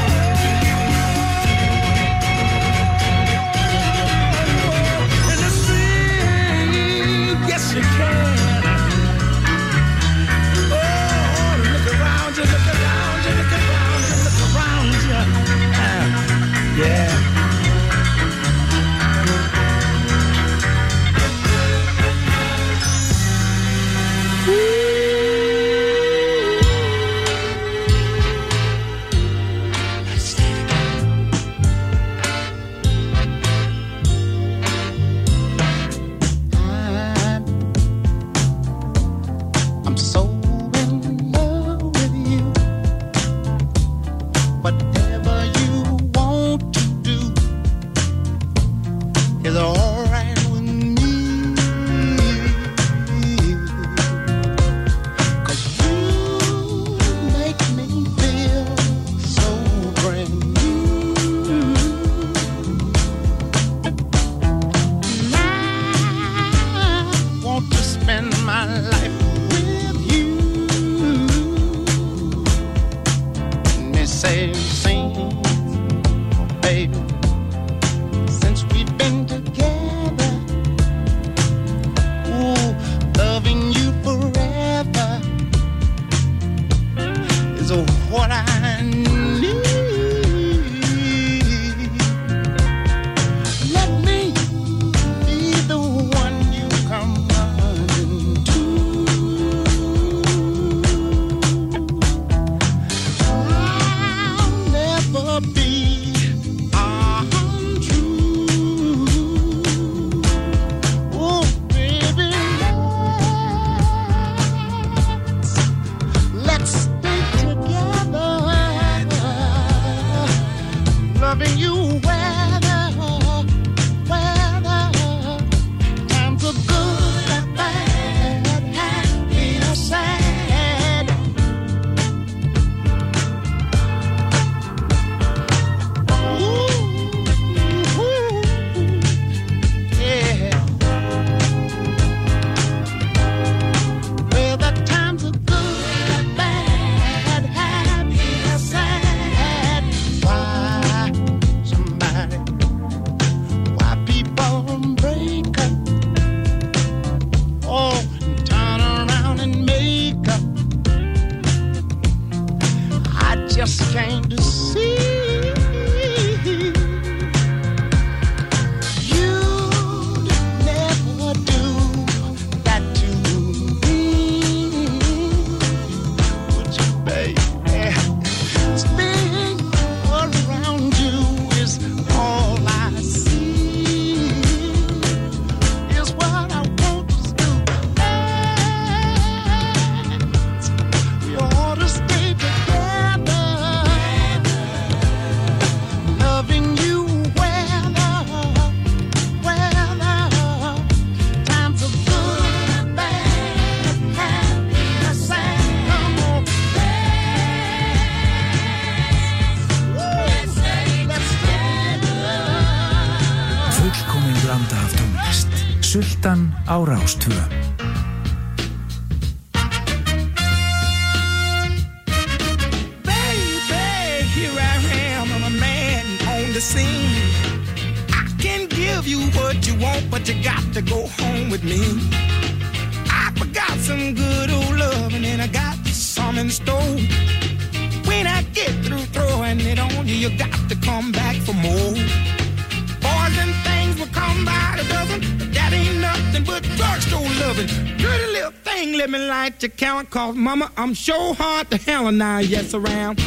á Rás 2. Baby, here I am, I'm a man on the scene. I can give you what you want, but you got to go home with me. I forgot some good old loving and I got some in store. When I get through throwing it on you, you got to come back for more. Boys and things will come by the dozen, but that ain't nothing but drugstore loving. Dirty little thing, let me light your count, cause mama, I'm sure hard to hell and I yes around.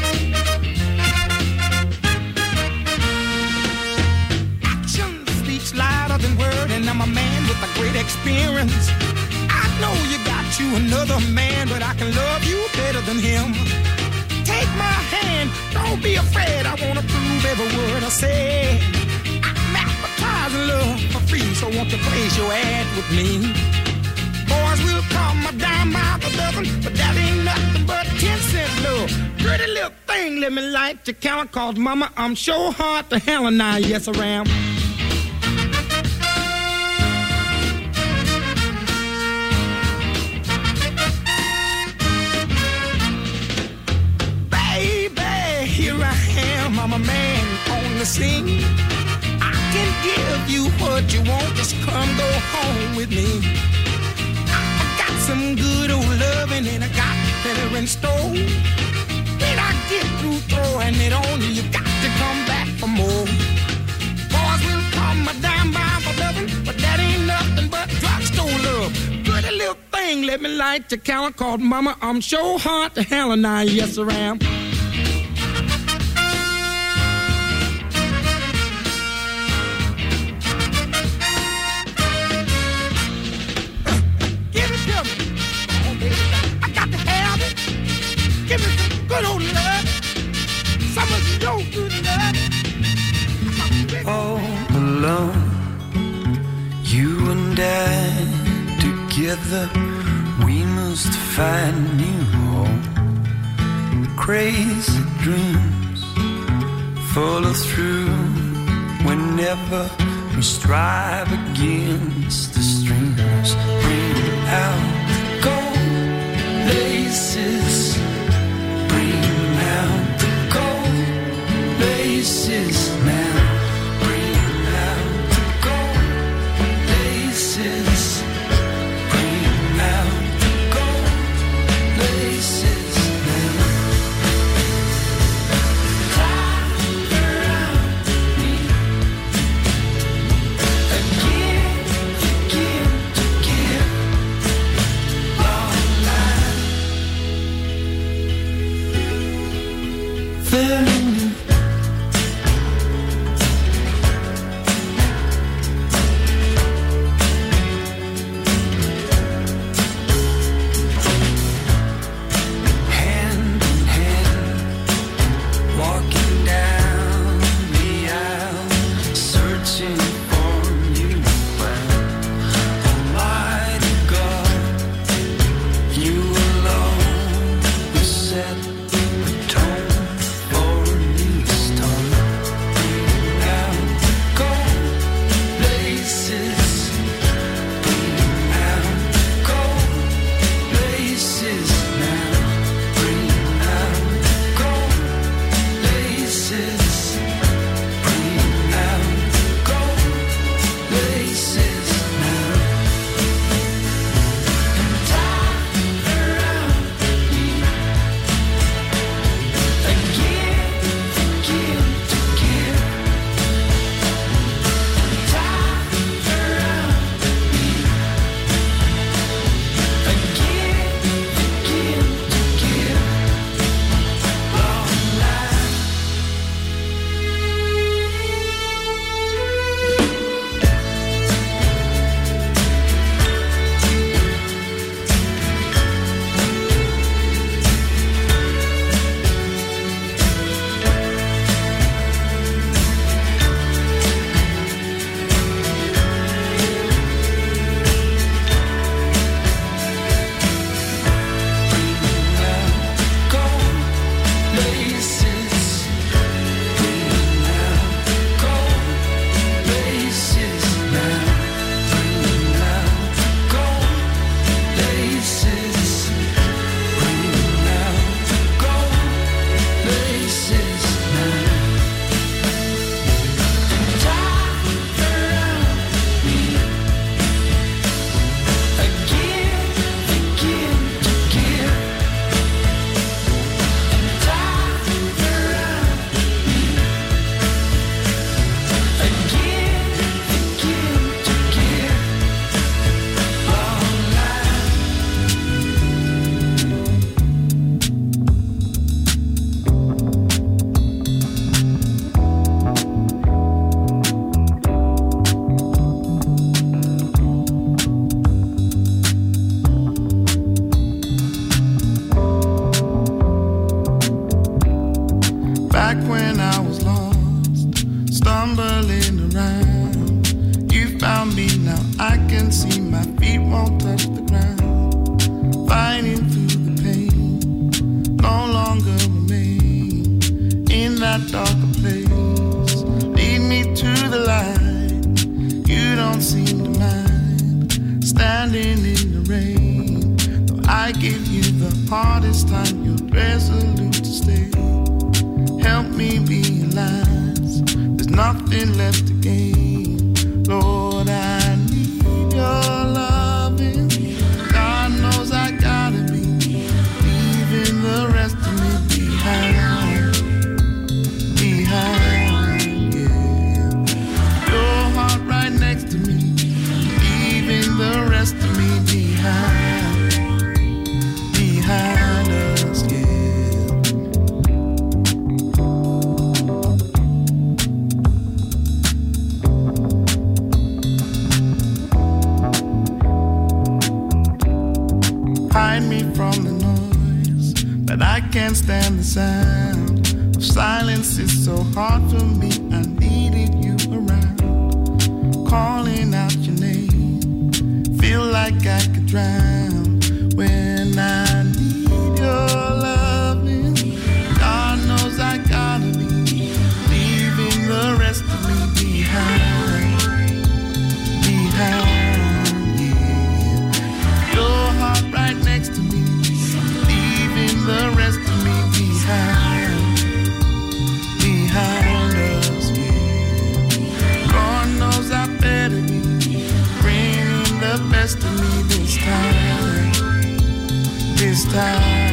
Action speaks louder than word, and I'm a man with a great experience. I know you got you another man, but I can love you better than him. Take my hand, don't be afraid, I wanna prove every word I say. I'm advertising love for free, so won't you place your ad with me? Boys will come a dime by the dozen, but that ain't nothing but 10-cent love. Pretty little thing, let me light your count, cause mama, I'm sure hard to hell and I yes around. Here I am, I'm a man on the scene. I can give you what you want, just come go home with me. I got some good old loving and I got better in store. When I get through throwing it on you, you got to come back for more. Boys will come a dime by for loving, but that ain't nothing but drugstore love. Pretty little thing, let me light your count, called mama, I'm sure hard to hell and I yes around. Give me some good old love, some of your good love. All alone, you and I together, we must find new home. Crazy dreams follow through whenever we strive against the streams. Bring out the gold laces. Out the gold laces now. Bring out the gold laces. Bring out the gold laces now. Tie around me again, again, again. can see my feet won't touch the ground. Fighting through the pain, no longer remain in that darker place. Lead me to the light, you don't seem to mind. Standing in the rain, though I give you the hardest time, you're resolute to stay. Help me realize there's nothing left to gain. Lord, I need your loving. God knows I gotta be leaving the rest of me behind, yeah. Your heart right next to me, leaving the rest of me behind us, yeah. Hide me from the noise, but I can't stand the sound of silence. It's so hard for me, I needed you around. Calling out your name, feel like I could drown when I need your loving. God knows I gotta be leaving the rest of me behind, yeah. Your heart right next to me, leaving the rest of me behind us, yeah. God knows I better be bringing the best of me this time, yeah.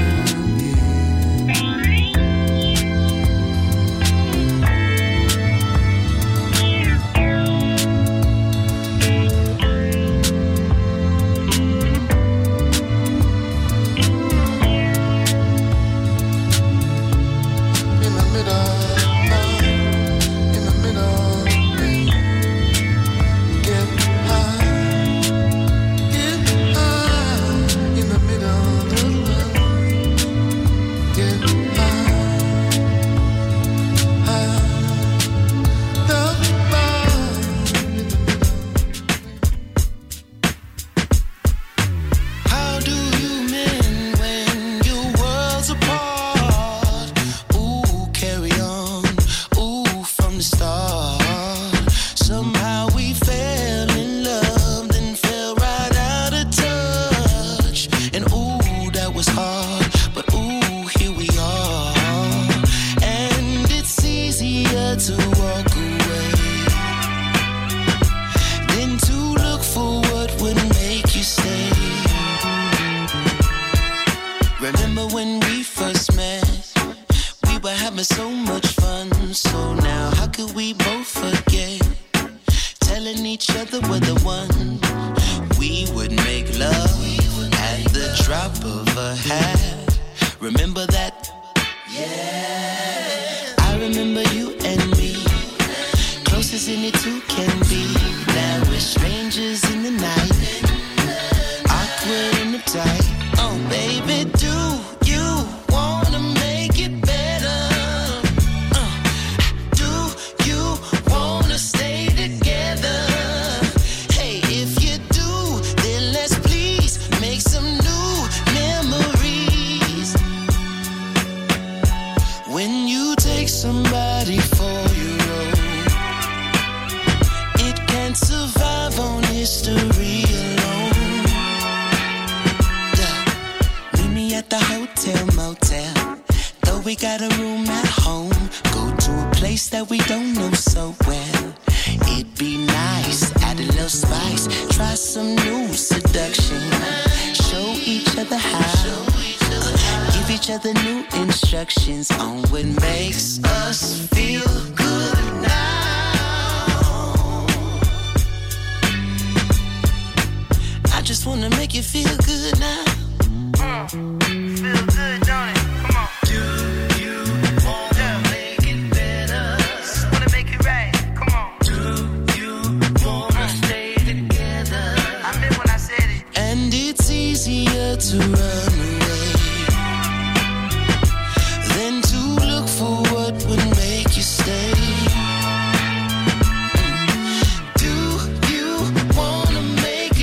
Do you wanna make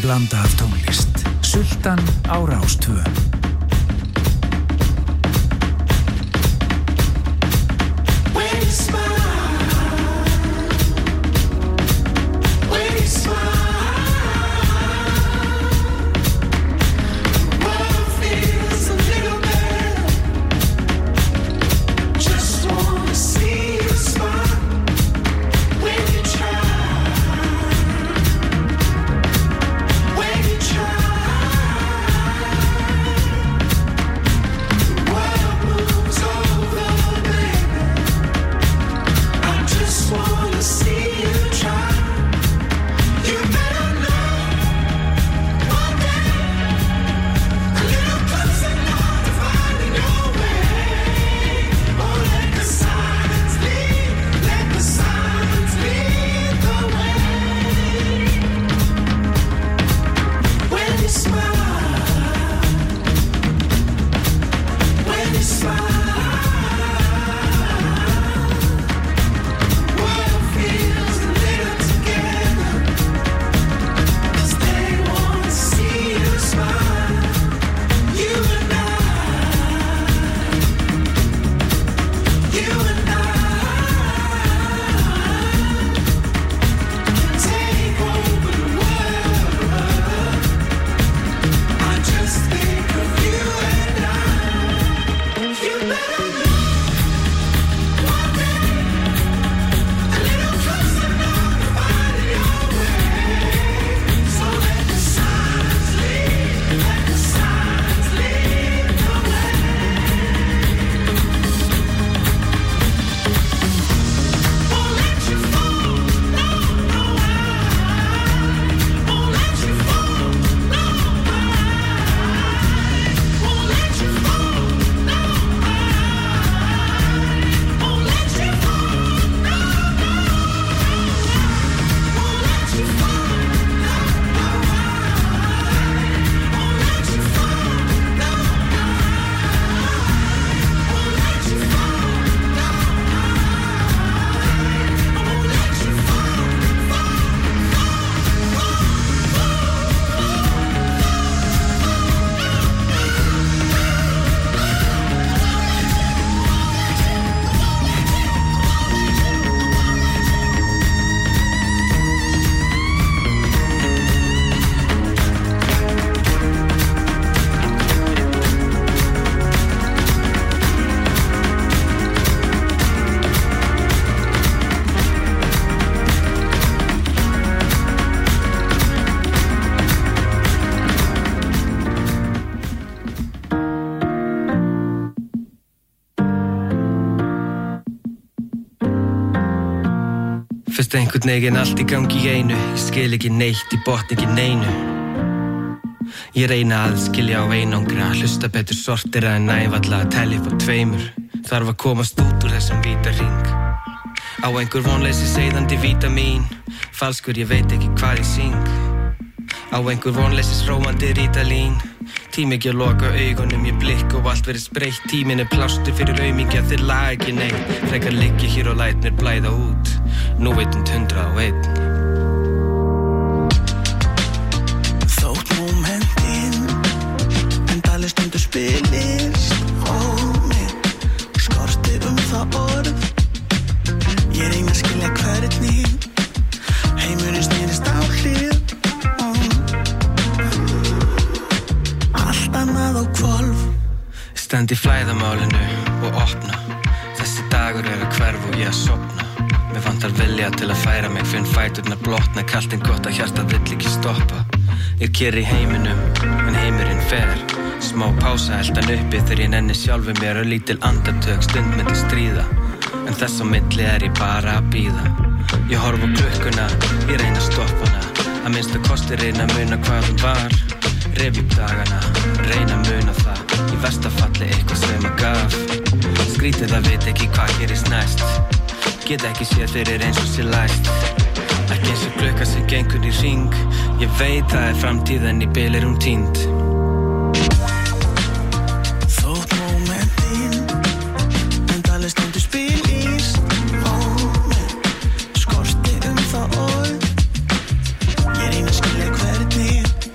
blanda af tónlist. Sultan á Rás 2. Fyrst einhvern veginn allt í gangi í einu. Ég skil ekki neitt, ég botn ekki neinu. Ég reyna að skilja á einangra. Hlusta betur sortira en næfalla að telja upp á tveimur. Þarf að komast út úr þessum vítarhring. Á einhver vonleysi seiðandi vítamín. Falskur, ég veit ekki hvað ég syng. Á einhver vonleysis rómandi rítalín. Tími ekki að loka augunum, ég blikk og allt verið spreitt. Tímin plástur fyrir aumingja, þeir laga ekki neitt. Frekar liggi hér og læt mér blæða út. Nú veitund 101. Þótt momentinn endalaust stundur spilist á mig og skorti það orð. Ég reyna að skilja hvernig heimurinn snýrist á hlið. Allt annað á hvolf. Stend í flæðamálinu og opna. Þessi dagur að hverfa og ég að sofna. Mér vantar vilja til að færa mig, finn fæturnar blotna, kalt en gott að hjartað vill ekki stoppa. Ég keyri í heiminum, en heimurinn fer. Smá pása eldan uppi þegar ég nenni sjálfu mér og lítil andartök stund myndi stríða. En þess á milli ég bara að bíða. Ég horf á klukkuna, ég reyna að stoppa hana. Að minnsta kosti reyna að muna hvað hún var. Rifja upp dagana, reyna að muna það. Í versta falli eitthvað sem að gaf. Skrítið að veit ekki hvað gerist næst. Get ekki séð fyrir eins og sé læst. Ekki eins og klukka sem gengur í hring. Ég veit það framtíð en í bil hún týnd. Þótt momentinn endalaust stundur spilist á mig. Skorti það orð. Ég reyna að skilja hvernig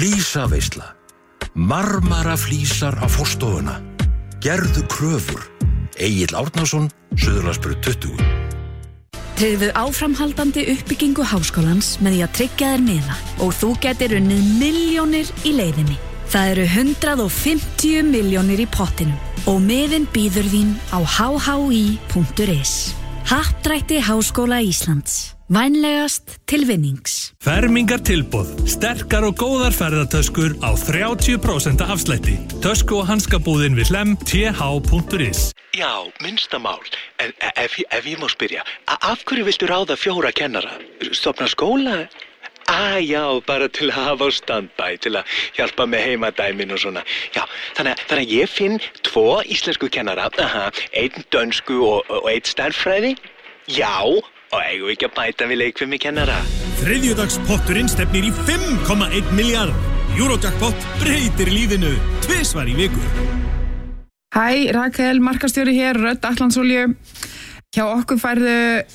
Flísaveisla. Marmara flísar á forstofuna. Gerðu kröfur. Egill Árnason, Suðurlandsbraut 20. Tryggðu áframhaldandi uppbyggingu háskólans með því að tryggja þér miða og þú getur unnið milljónir í leiðinni. Það eru 150 milljónir í pottinum og miðinn býður þín á hhi.is. Happdrætti Háskóla Íslands. Vænlegast til vinnings. Fermingartilboð. Sterkar og góðar ferðatöskur á 30% afslætti. Tösku- og hanskabúðin við Hlemm, th.is. Já, minnstamál. En ef ég má spyrja, af hverju viltu ráða 4 kennara? Stofna skóla? Já, bara til að hafa á standbæ, til að hjálpa með heimadæmin og svona. Já, þannig að ég finn 2 íslensku kennara, 1 dönsku og 1 stærðfræði. Já, og eigum við ekki að bæta við leikfimi kennara. Þriðjudagspotturinn stefnir í 5,1 miljard. Eurojackpot breytir lífinu 2 svar í viku. Hæ, Rakel, markastjóri hér, Rödd Atlandsolíu. Hjá okkur færðu,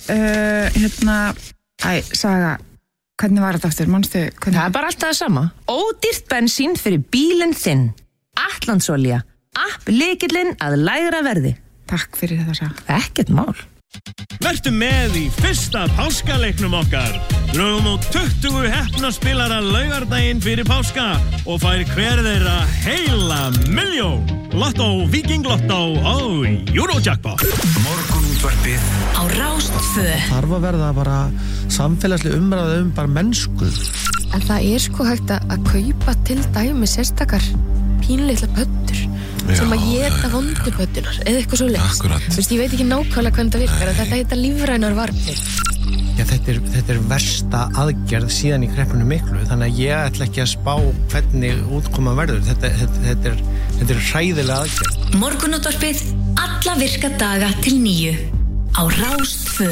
Saga, hvernig var þetta aftur, manstu? Það er bara alltaf það sama. Ódýrt bensín fyrir bílinn þinn. Atlandsolía. Lykillinn að lægra verði. Takk fyrir þetta, Saga. Ekkert mál. Vertu með í fyrsta páskaleiknum okkar. Drögum á 20 heppnaspilara laugardaginn fyrir páska og fær hver þeirra heila milljón. Lotto, Viking Lotto og Eurojackpot. Morgunútvarpið á Rás 2. Þarf að verða bara samfélagsleg umræða bara mennsku. En það sko hægt að kaupa til dæmi sérstakar pínlitla pöttur sem að éta vondu pöttunar eða eitthvað svo leist. Akkurat. Þú veist, ég veit ekki nákvæmlega hvernig það virkar, þetta heita lífrænar varnir. Já, þetta er versta aðgerð síðan í kreppunum miklu, þannig að ég ætla ekki að spá hvernig útkoma verður. Þetta er hræðilega aðgerð. Morgunútvarpið alla virka daga til 9 á Rás 2.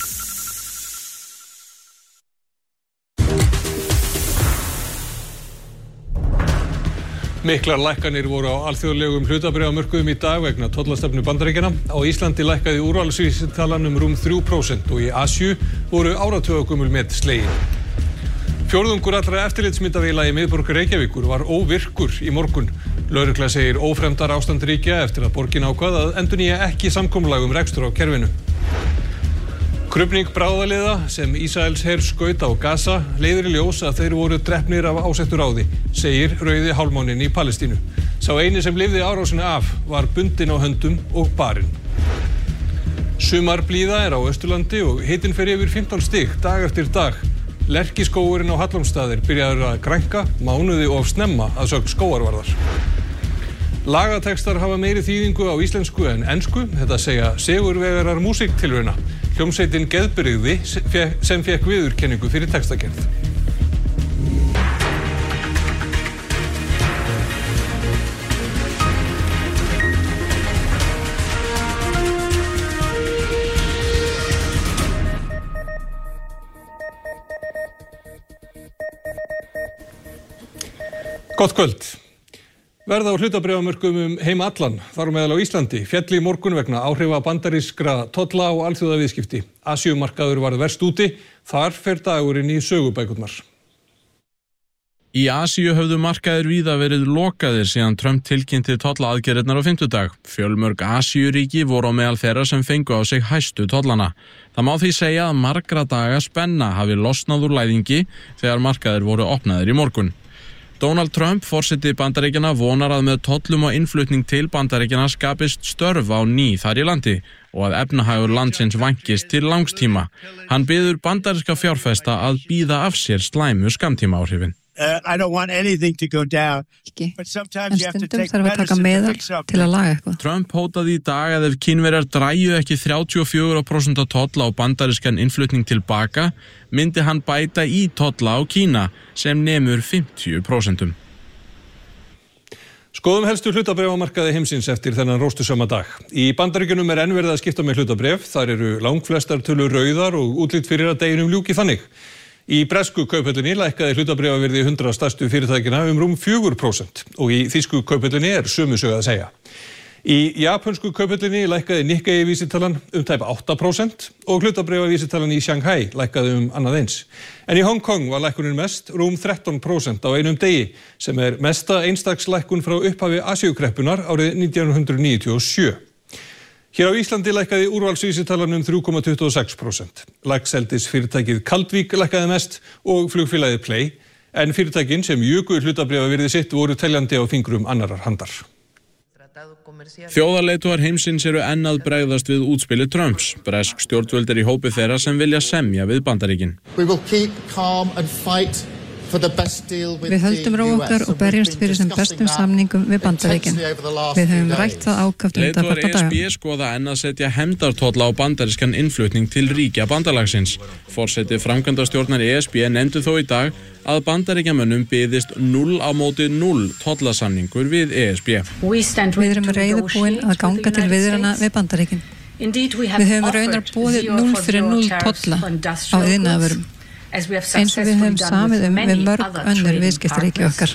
Miklar lækkanir voru á alþjóðlegum hlutabréfamörkuðum í dag vegna tollastefnu Bandaríkjanna. Á Íslandi lækkaði úrvalsvísitalan rúm 3% og í Asíu voru áratugagömul met slegin. Fjórðungur allra eftirlitsmyndavéla í miðborg Reykjavíkur var óvirkur í morgun. Lögregla segir ófremdar ástand ríkja eftir að borgin ákvað að endurnýja ekki samkomulag rekstur á kerfinu. Krufning bráðaliða sem Ísraels her skaut á Gaza leiðir í ljós að þeir voru drepnir af ásettu ráði, segir Rauði hálfmáninn í Palestínu. Sá eini sem lifði árásina af var bundinn á höndum og barinn. Sumarblíða á Austurlandi og hitinn fer yfir 15 stig dag eftir dag. Lerkiskógurinn á Hallormsstað byrjaður að grænka mánuði of snemma að sögn skógarvarðar. Lagatextar hafa meiri þýðingu á íslensku en ensku, þetta segja sigurvegarar músíktilrauna. Hljómsveitin Geðbrigði sem fékk viðurkenningu fyrir textagerð. Gott kvöld. Verð á hlutabréfamörkuðum heim allan, þar á meðal á Íslandi, féll í morgun vegna áhrifa bandarískra tolla og alþjóðaviðskipti. Asíumarkaður varð verst úti, þar fer dagurinn í sögubækurnar. Í Asíu höfðu markaðir víða verið lokaðir síðan Trump tilkynnti tollaaðgerðirnar á fimmtudag. Fjölmörg Asíuríki voru á meðal þeirra sem fengu á sig hæstu tollana. Það má því segja að margra daga spenna hafi losnað úr læðingi þegar markaðir voru opnaðir í morgun. Donald Trump, forseti Bandaríkjanna, vonar að með tollum og innflutning til Bandaríkjanna skapist störf á ný þar í landi og að efnahagur landsins vænkist til langstíma. Hann biður bandaríska fjárfesta að bíða af sér slæmu skammtímaáhrifin. I don't want anything to go down. But sometimes you have to take medicine to fix up. Til að laga eitthvað. Trump hótaði í dag að ef Kínverjar dræju ekki 34% tolla á bandarískan innflutning tilbaka, myndi hann bæta í tolla á Kína sem nemur 50%. Skoðum helstu hlutabréfamarkaði heimsins eftir þennan róstusama dag. Í Bandaríkjunum enn verið að skipta með hlutabréf. Þar eru langflestar tölur rauðar og útlit fyrir að deginum ljúki þannig. Í bresku kauphöllinni lækkaði hlutabréfavirði 100 stærstu fyrirtækina rúm 4% og í þýsku kauphöllinni sömu sögu að segja. Í japönsku kaupöllinni lækkaði Nikkei vísitalan tæpa 8% og hlutabréfa vísitalan í Shanghai lækkaði annað eins. En í Hong Kong var lækkunin mest, rúm 13% á einum degi, sem mesta einstakslækkun frá upphafi Asíukreppunar árið 1997. Hér á Íslandi lækkaði úrvalsvísitalan 3,26%. Laxeldisfyrirtækið Kaldvík lækkaði mest og flugfélagið Play, en fyrirtækin sem juku hlutabréfavirði sitt voru teljandi á fingrum annarar handar. Þjóðarleiðtogar heimsins eru enn að bregðast við útspili Trumps. Bresk stjórnvöld í hópi þeirra sem vilja semja við Bandaríkin. Við höldum ró okkar og berjumst fyrir sem bestum samningum við Bandaríkin. Við höfum rætt það ákaft Leiðtogar undanfarna daga. ESB skoða enn að setja hefndartolla á bandarískan innflutning til ríkja bandalagsins. Forseti framkvæmdastjórnar ESB nefndu þó í dag að Bandaríkjamönnum biðist 0 á móti 0 tollasamningur við ESB. Við erum reiðubúin að ganga til viðræðna við Bandaríkin. Við höfum raunar boðið 0 fyrir 0 tolla á iðnaðarvörum, eins og við höfum samið við mörg önnur viðskiptaríki okkar.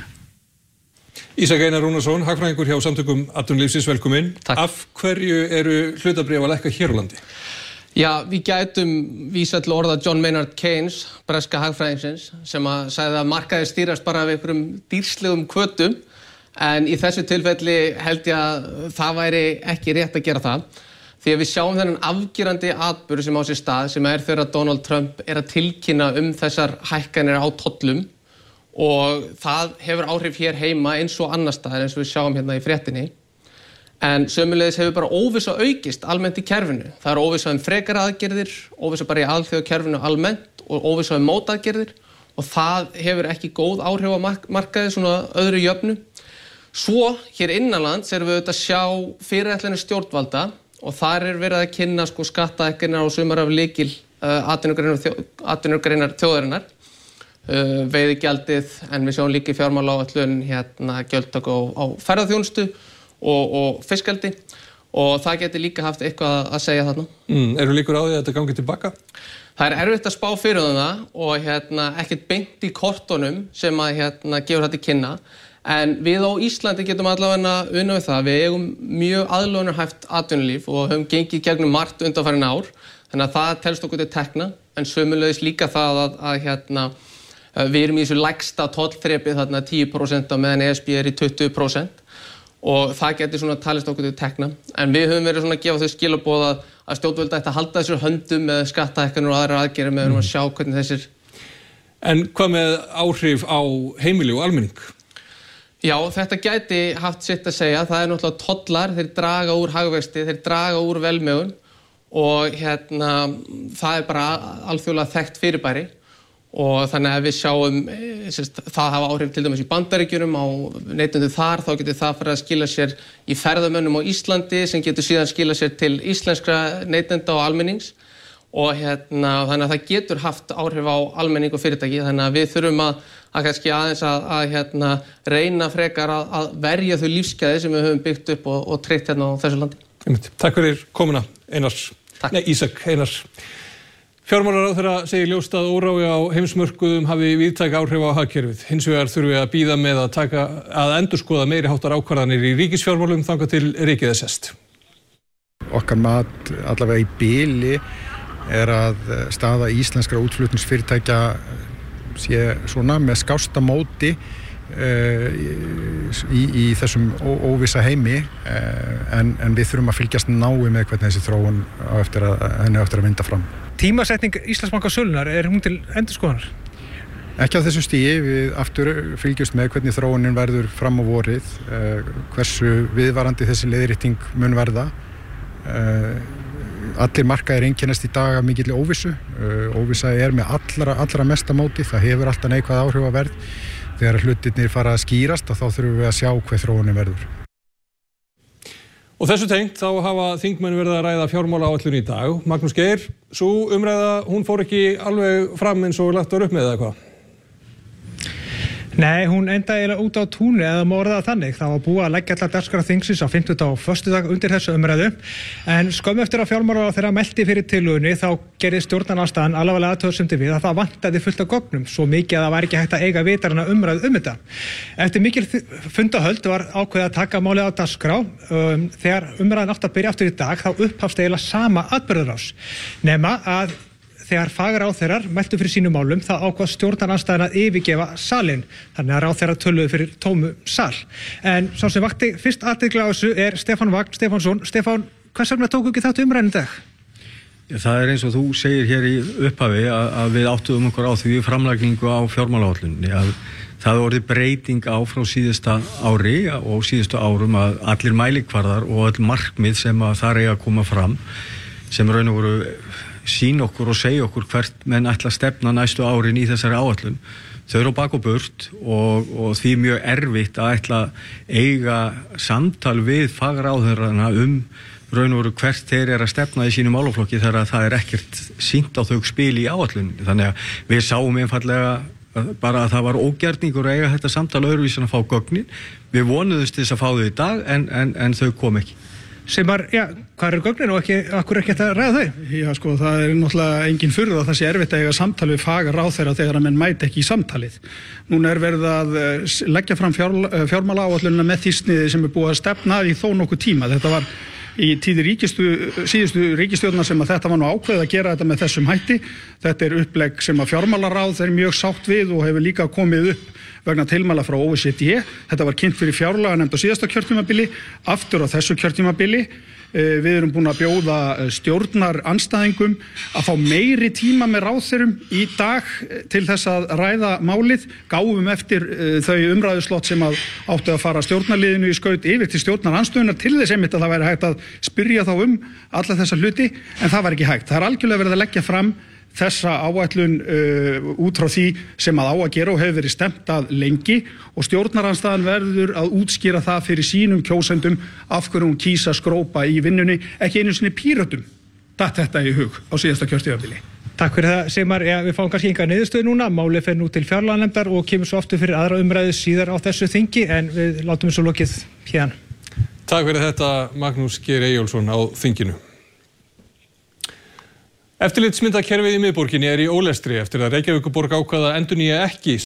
Ísak Einar Rúnarsson, hagfræðingur hjá Samtökum atvinnulífsins, velkominn. Af hverju eru hlutabréf að lækka hér á landi? Já, við gætum vísað til orða John Maynard Keynes, breska hagfræðingsins, sem sagði að markaðir stýrast bara af einhverjum dýrslegum hvötum, en í þessu tilfelli held ég að það væri ekki rétt að gera það. Því að við sjáum þennan afgerandi atburð sem á sér stað, sem þegar Donald Trump að tilkynna þessar hækkanir á tollum, og það hefur áhrif hér heima eins og annar staðar, eins og við sjáum hérna í fréttinni. En sömuleiðis hefur bara óvissa aukist almennt í kerfinu. Það óvissa frekari aðgerðir, óvissa bara í alþjóðakerfinu almennt og óvissa mótaðgerðir, og það hefur ekki góð áhrif á markaði svona öðru jöfnu. Svo hér innanlands erum við auðvitað að sjá fyrirætlanir stjórnvalda, og þar verið að kynna skattahækkanir á sumar af lykil atvinnugreinar þjóðarinnar, veiðigjaldið, en við sjáum líka í fjármálaáætlun gjaldtaka á ferðaþjónustu og fiskeldi, og það getur líka haft eitthvað að segja þarna. Eru líkur á því að þetta gangi tilbaka? Það erfitt að spá fyrir það og ekkert beint í kortunum sem að gefur þetta kynna, en við á Íslandi getum allavega unnið við það. Við eigum mjög aðlögunarhæft atvinnulíf og höfum gengið gegnum margt undanfarin ár, þannig að það telst okkur til tekna, en sömuleiðis líka það að við erum í þessu lægsta tollþrepi þarna 10% meðan ESB í 20%, og það getur svona talist okkur til tekna. En við höfum verið svona að gefa þau skilaboð að stjórnvöld ætti að halda þessir höndum með skattahækkanir og aðrar aðgerðir, með að sjá hvernig þessir. En hvað með áhrif á heimili og almenning? Já, þetta gæti haft sitt að segja. Það náttúrulega tollar, þeir draga úr hagvexti, þeir draga úr velmegun, og það bara alþjóðlega þekkt fyrirbæri. Og þannig að við sjáum það hafa áhrif til dæmis í Bandaríkjunum á neytendur þar, þá getur það farið að skila sér í ferðamönnum á Íslandi, sem getur síðan skila sér til íslenskra neytenda og almennings, og þannig að það getur haft áhrif á almenning og fyrirtæki. Þannig að við þurfum að kannski aðeins að reyna frekar að verja þau lífsgæði sem við höfum byggt upp og tryggt á þessu landi. Takk fyrir komuna, Ísak Einar. Fjármálaráðherra segir ljóst að óráði á heimsmörkuðum hafi víðtæk áhrif á hagkerfið. Hins vegar þurfi að bíða með að endurskoða meiri háttar ákvarðanir í ríkisfjármálum þangað til rykið sest. Okkar mat allavega í bili að staða íslenskra útflutningsfyrirtækja sé svona með skásta móti í þessum óvissa heimi, en við þurfum að fylgjast náið með hvernig þessi þróun henni eftir að vinda fram. Tímasetning Íslandsbanka sölunar, hún til endurskoðunar? Ekki á þessu stigi, við aftur fylgjumst með hvernig þróunin verður fram á vorið, hversu viðvarandi þessi leiðrétting mun verða. Allir markaðir einkennast í dag af mikilli óvissu. Óvissa með allra mesta móti, það hefur alltaf neikvæð áhrif á verð. Þegar hlutirnir fara að skýrast, þá þurfum við að sjá hver þróunin verður. Og þessu tengt þá hafa þingmenn verið að ræða fjármálaáætlun í dag. Magnús Geir, sú umræða, hún fór ekki alveg fram eins og lagt var upp með eða hvað? Nei, hún endaði eiginlega út á túni eða má orða það þannig. Það var búið að leggja allar dagskrá þingsins á 50 og föstudag undir þessu umræðu. En skömmu eftir að fjármálaráðherra melti fyrir tillögunni þá gerði stjórnarandstaðan alvarlega athugasemdir við að það vantaði fullt af gögnum, svo mikið að það var ekki hægt að eiga vitarana umræðu þetta. Eftir mikil fundahöld var ákveðið að taka málið á dagskrá. Þegar umræðan átti að byrja aftur í dag þá upphafst eiginlega sama atburðarás. Nema að þegar fagráðherrar mæltu fyrir sínum málum þá ákvað stjórnarandstaðan að yfirgefa salinn, þannig að ráðherrar töluðu fyrir tómu sal. En sá sem vakti fyrst athygli á þessu er Stefán Vagn Stefánsson. Stefán, hvers vegna tóku ekki þátt umræðan í dag? Það eins og þú segir hér í upphafi að við áttuðum okkur á því framlagningu á fjármálaáætluninni að það orðið breyting á frá síðasta ári og síðustu árum að allir mælikvarðar og öll markmið sem að þar eiga að koma fram sem raun og veru sín okkur og segja okkur hvert menn ætla að stefna næstu árin í þessari áætlun. Þau eru á bak og burt og því mjög erfitt að ætla eiga samtal við fagráðherrana raun og veru hvert þeir eru að stefna í sínum málaflokki þegar það er ekkert sýnt á þau spil í áætlun. Þannig að við sáum einfallega bara að það var ógjarningur að eiga þetta samtal öðruvísin að fá gögnin. Við vonuðumst þess að fá þau í dag en þau kom ekki. Sigmar, hvað eru gögnin og akkur ekki að ræða þau? Já, sko, það er náttúrulega engin furða að það sé erfitt að eiga samtal við fagráðherra þegar að menn mæti ekki í samtalið. Núna er verið að leggja fram fjármálaáætlunina með því sniði sem er búið að stefna í þó nokkuð tíma. Þetta var í tíði síðustu ríkisstjórnar sem að þetta var nú ákveðið að gera þetta með þessum hætti. Þetta er upplegg sem að fjármálaráð er mjög sátt við og hefur líka komið upp vegna tilmæla frá OECD. Þetta var kynnt fyrir fjárlaganefnd á síðasta kjörtímabili, aftur á þessu kjörtímabili. Við erum búin að bjóða stjórnarandstæðingum að fá meiri tíma með ráðherrum í dag til þess að ræða málið. Gáfum eftir þau umræðuslott sem að áttu að fara stjórnarliðinu í skaut yfir til stjórnarandstöðunar til þess einmitt að það væri hægt að spyrja þá alla þessa hluti, en það var ekki hægt. Það er algjörlega verið að leggja fram þessa áætlun út frá því sem að á að gera og hefur verið stefnt að lengi og stjórnarandstaðan verður að útskýra það fyrir sínum kjósendum af hverju hún kýs að skrópa í vinnunni, ekki einu sinni Pírötum datt þetta í hug á síðasta kjörtímabili. Takk fyrir það, Sigmar. Við fáum kannski enga niðurstöðu núna. Málið fer nú til fjárlaganefndar og kemur svo aftur fyrir aðra umræðu síðar á þessu þingi, en við látum þessu lokið hérna. Takk fyrir þetta, Magnús Geir Eyjólfsson á þinginu. Eftirlitsmyndakerfið í miðborginni er í ólestri eftir að Reykjavíkurborg ákvað að endurnýja ekki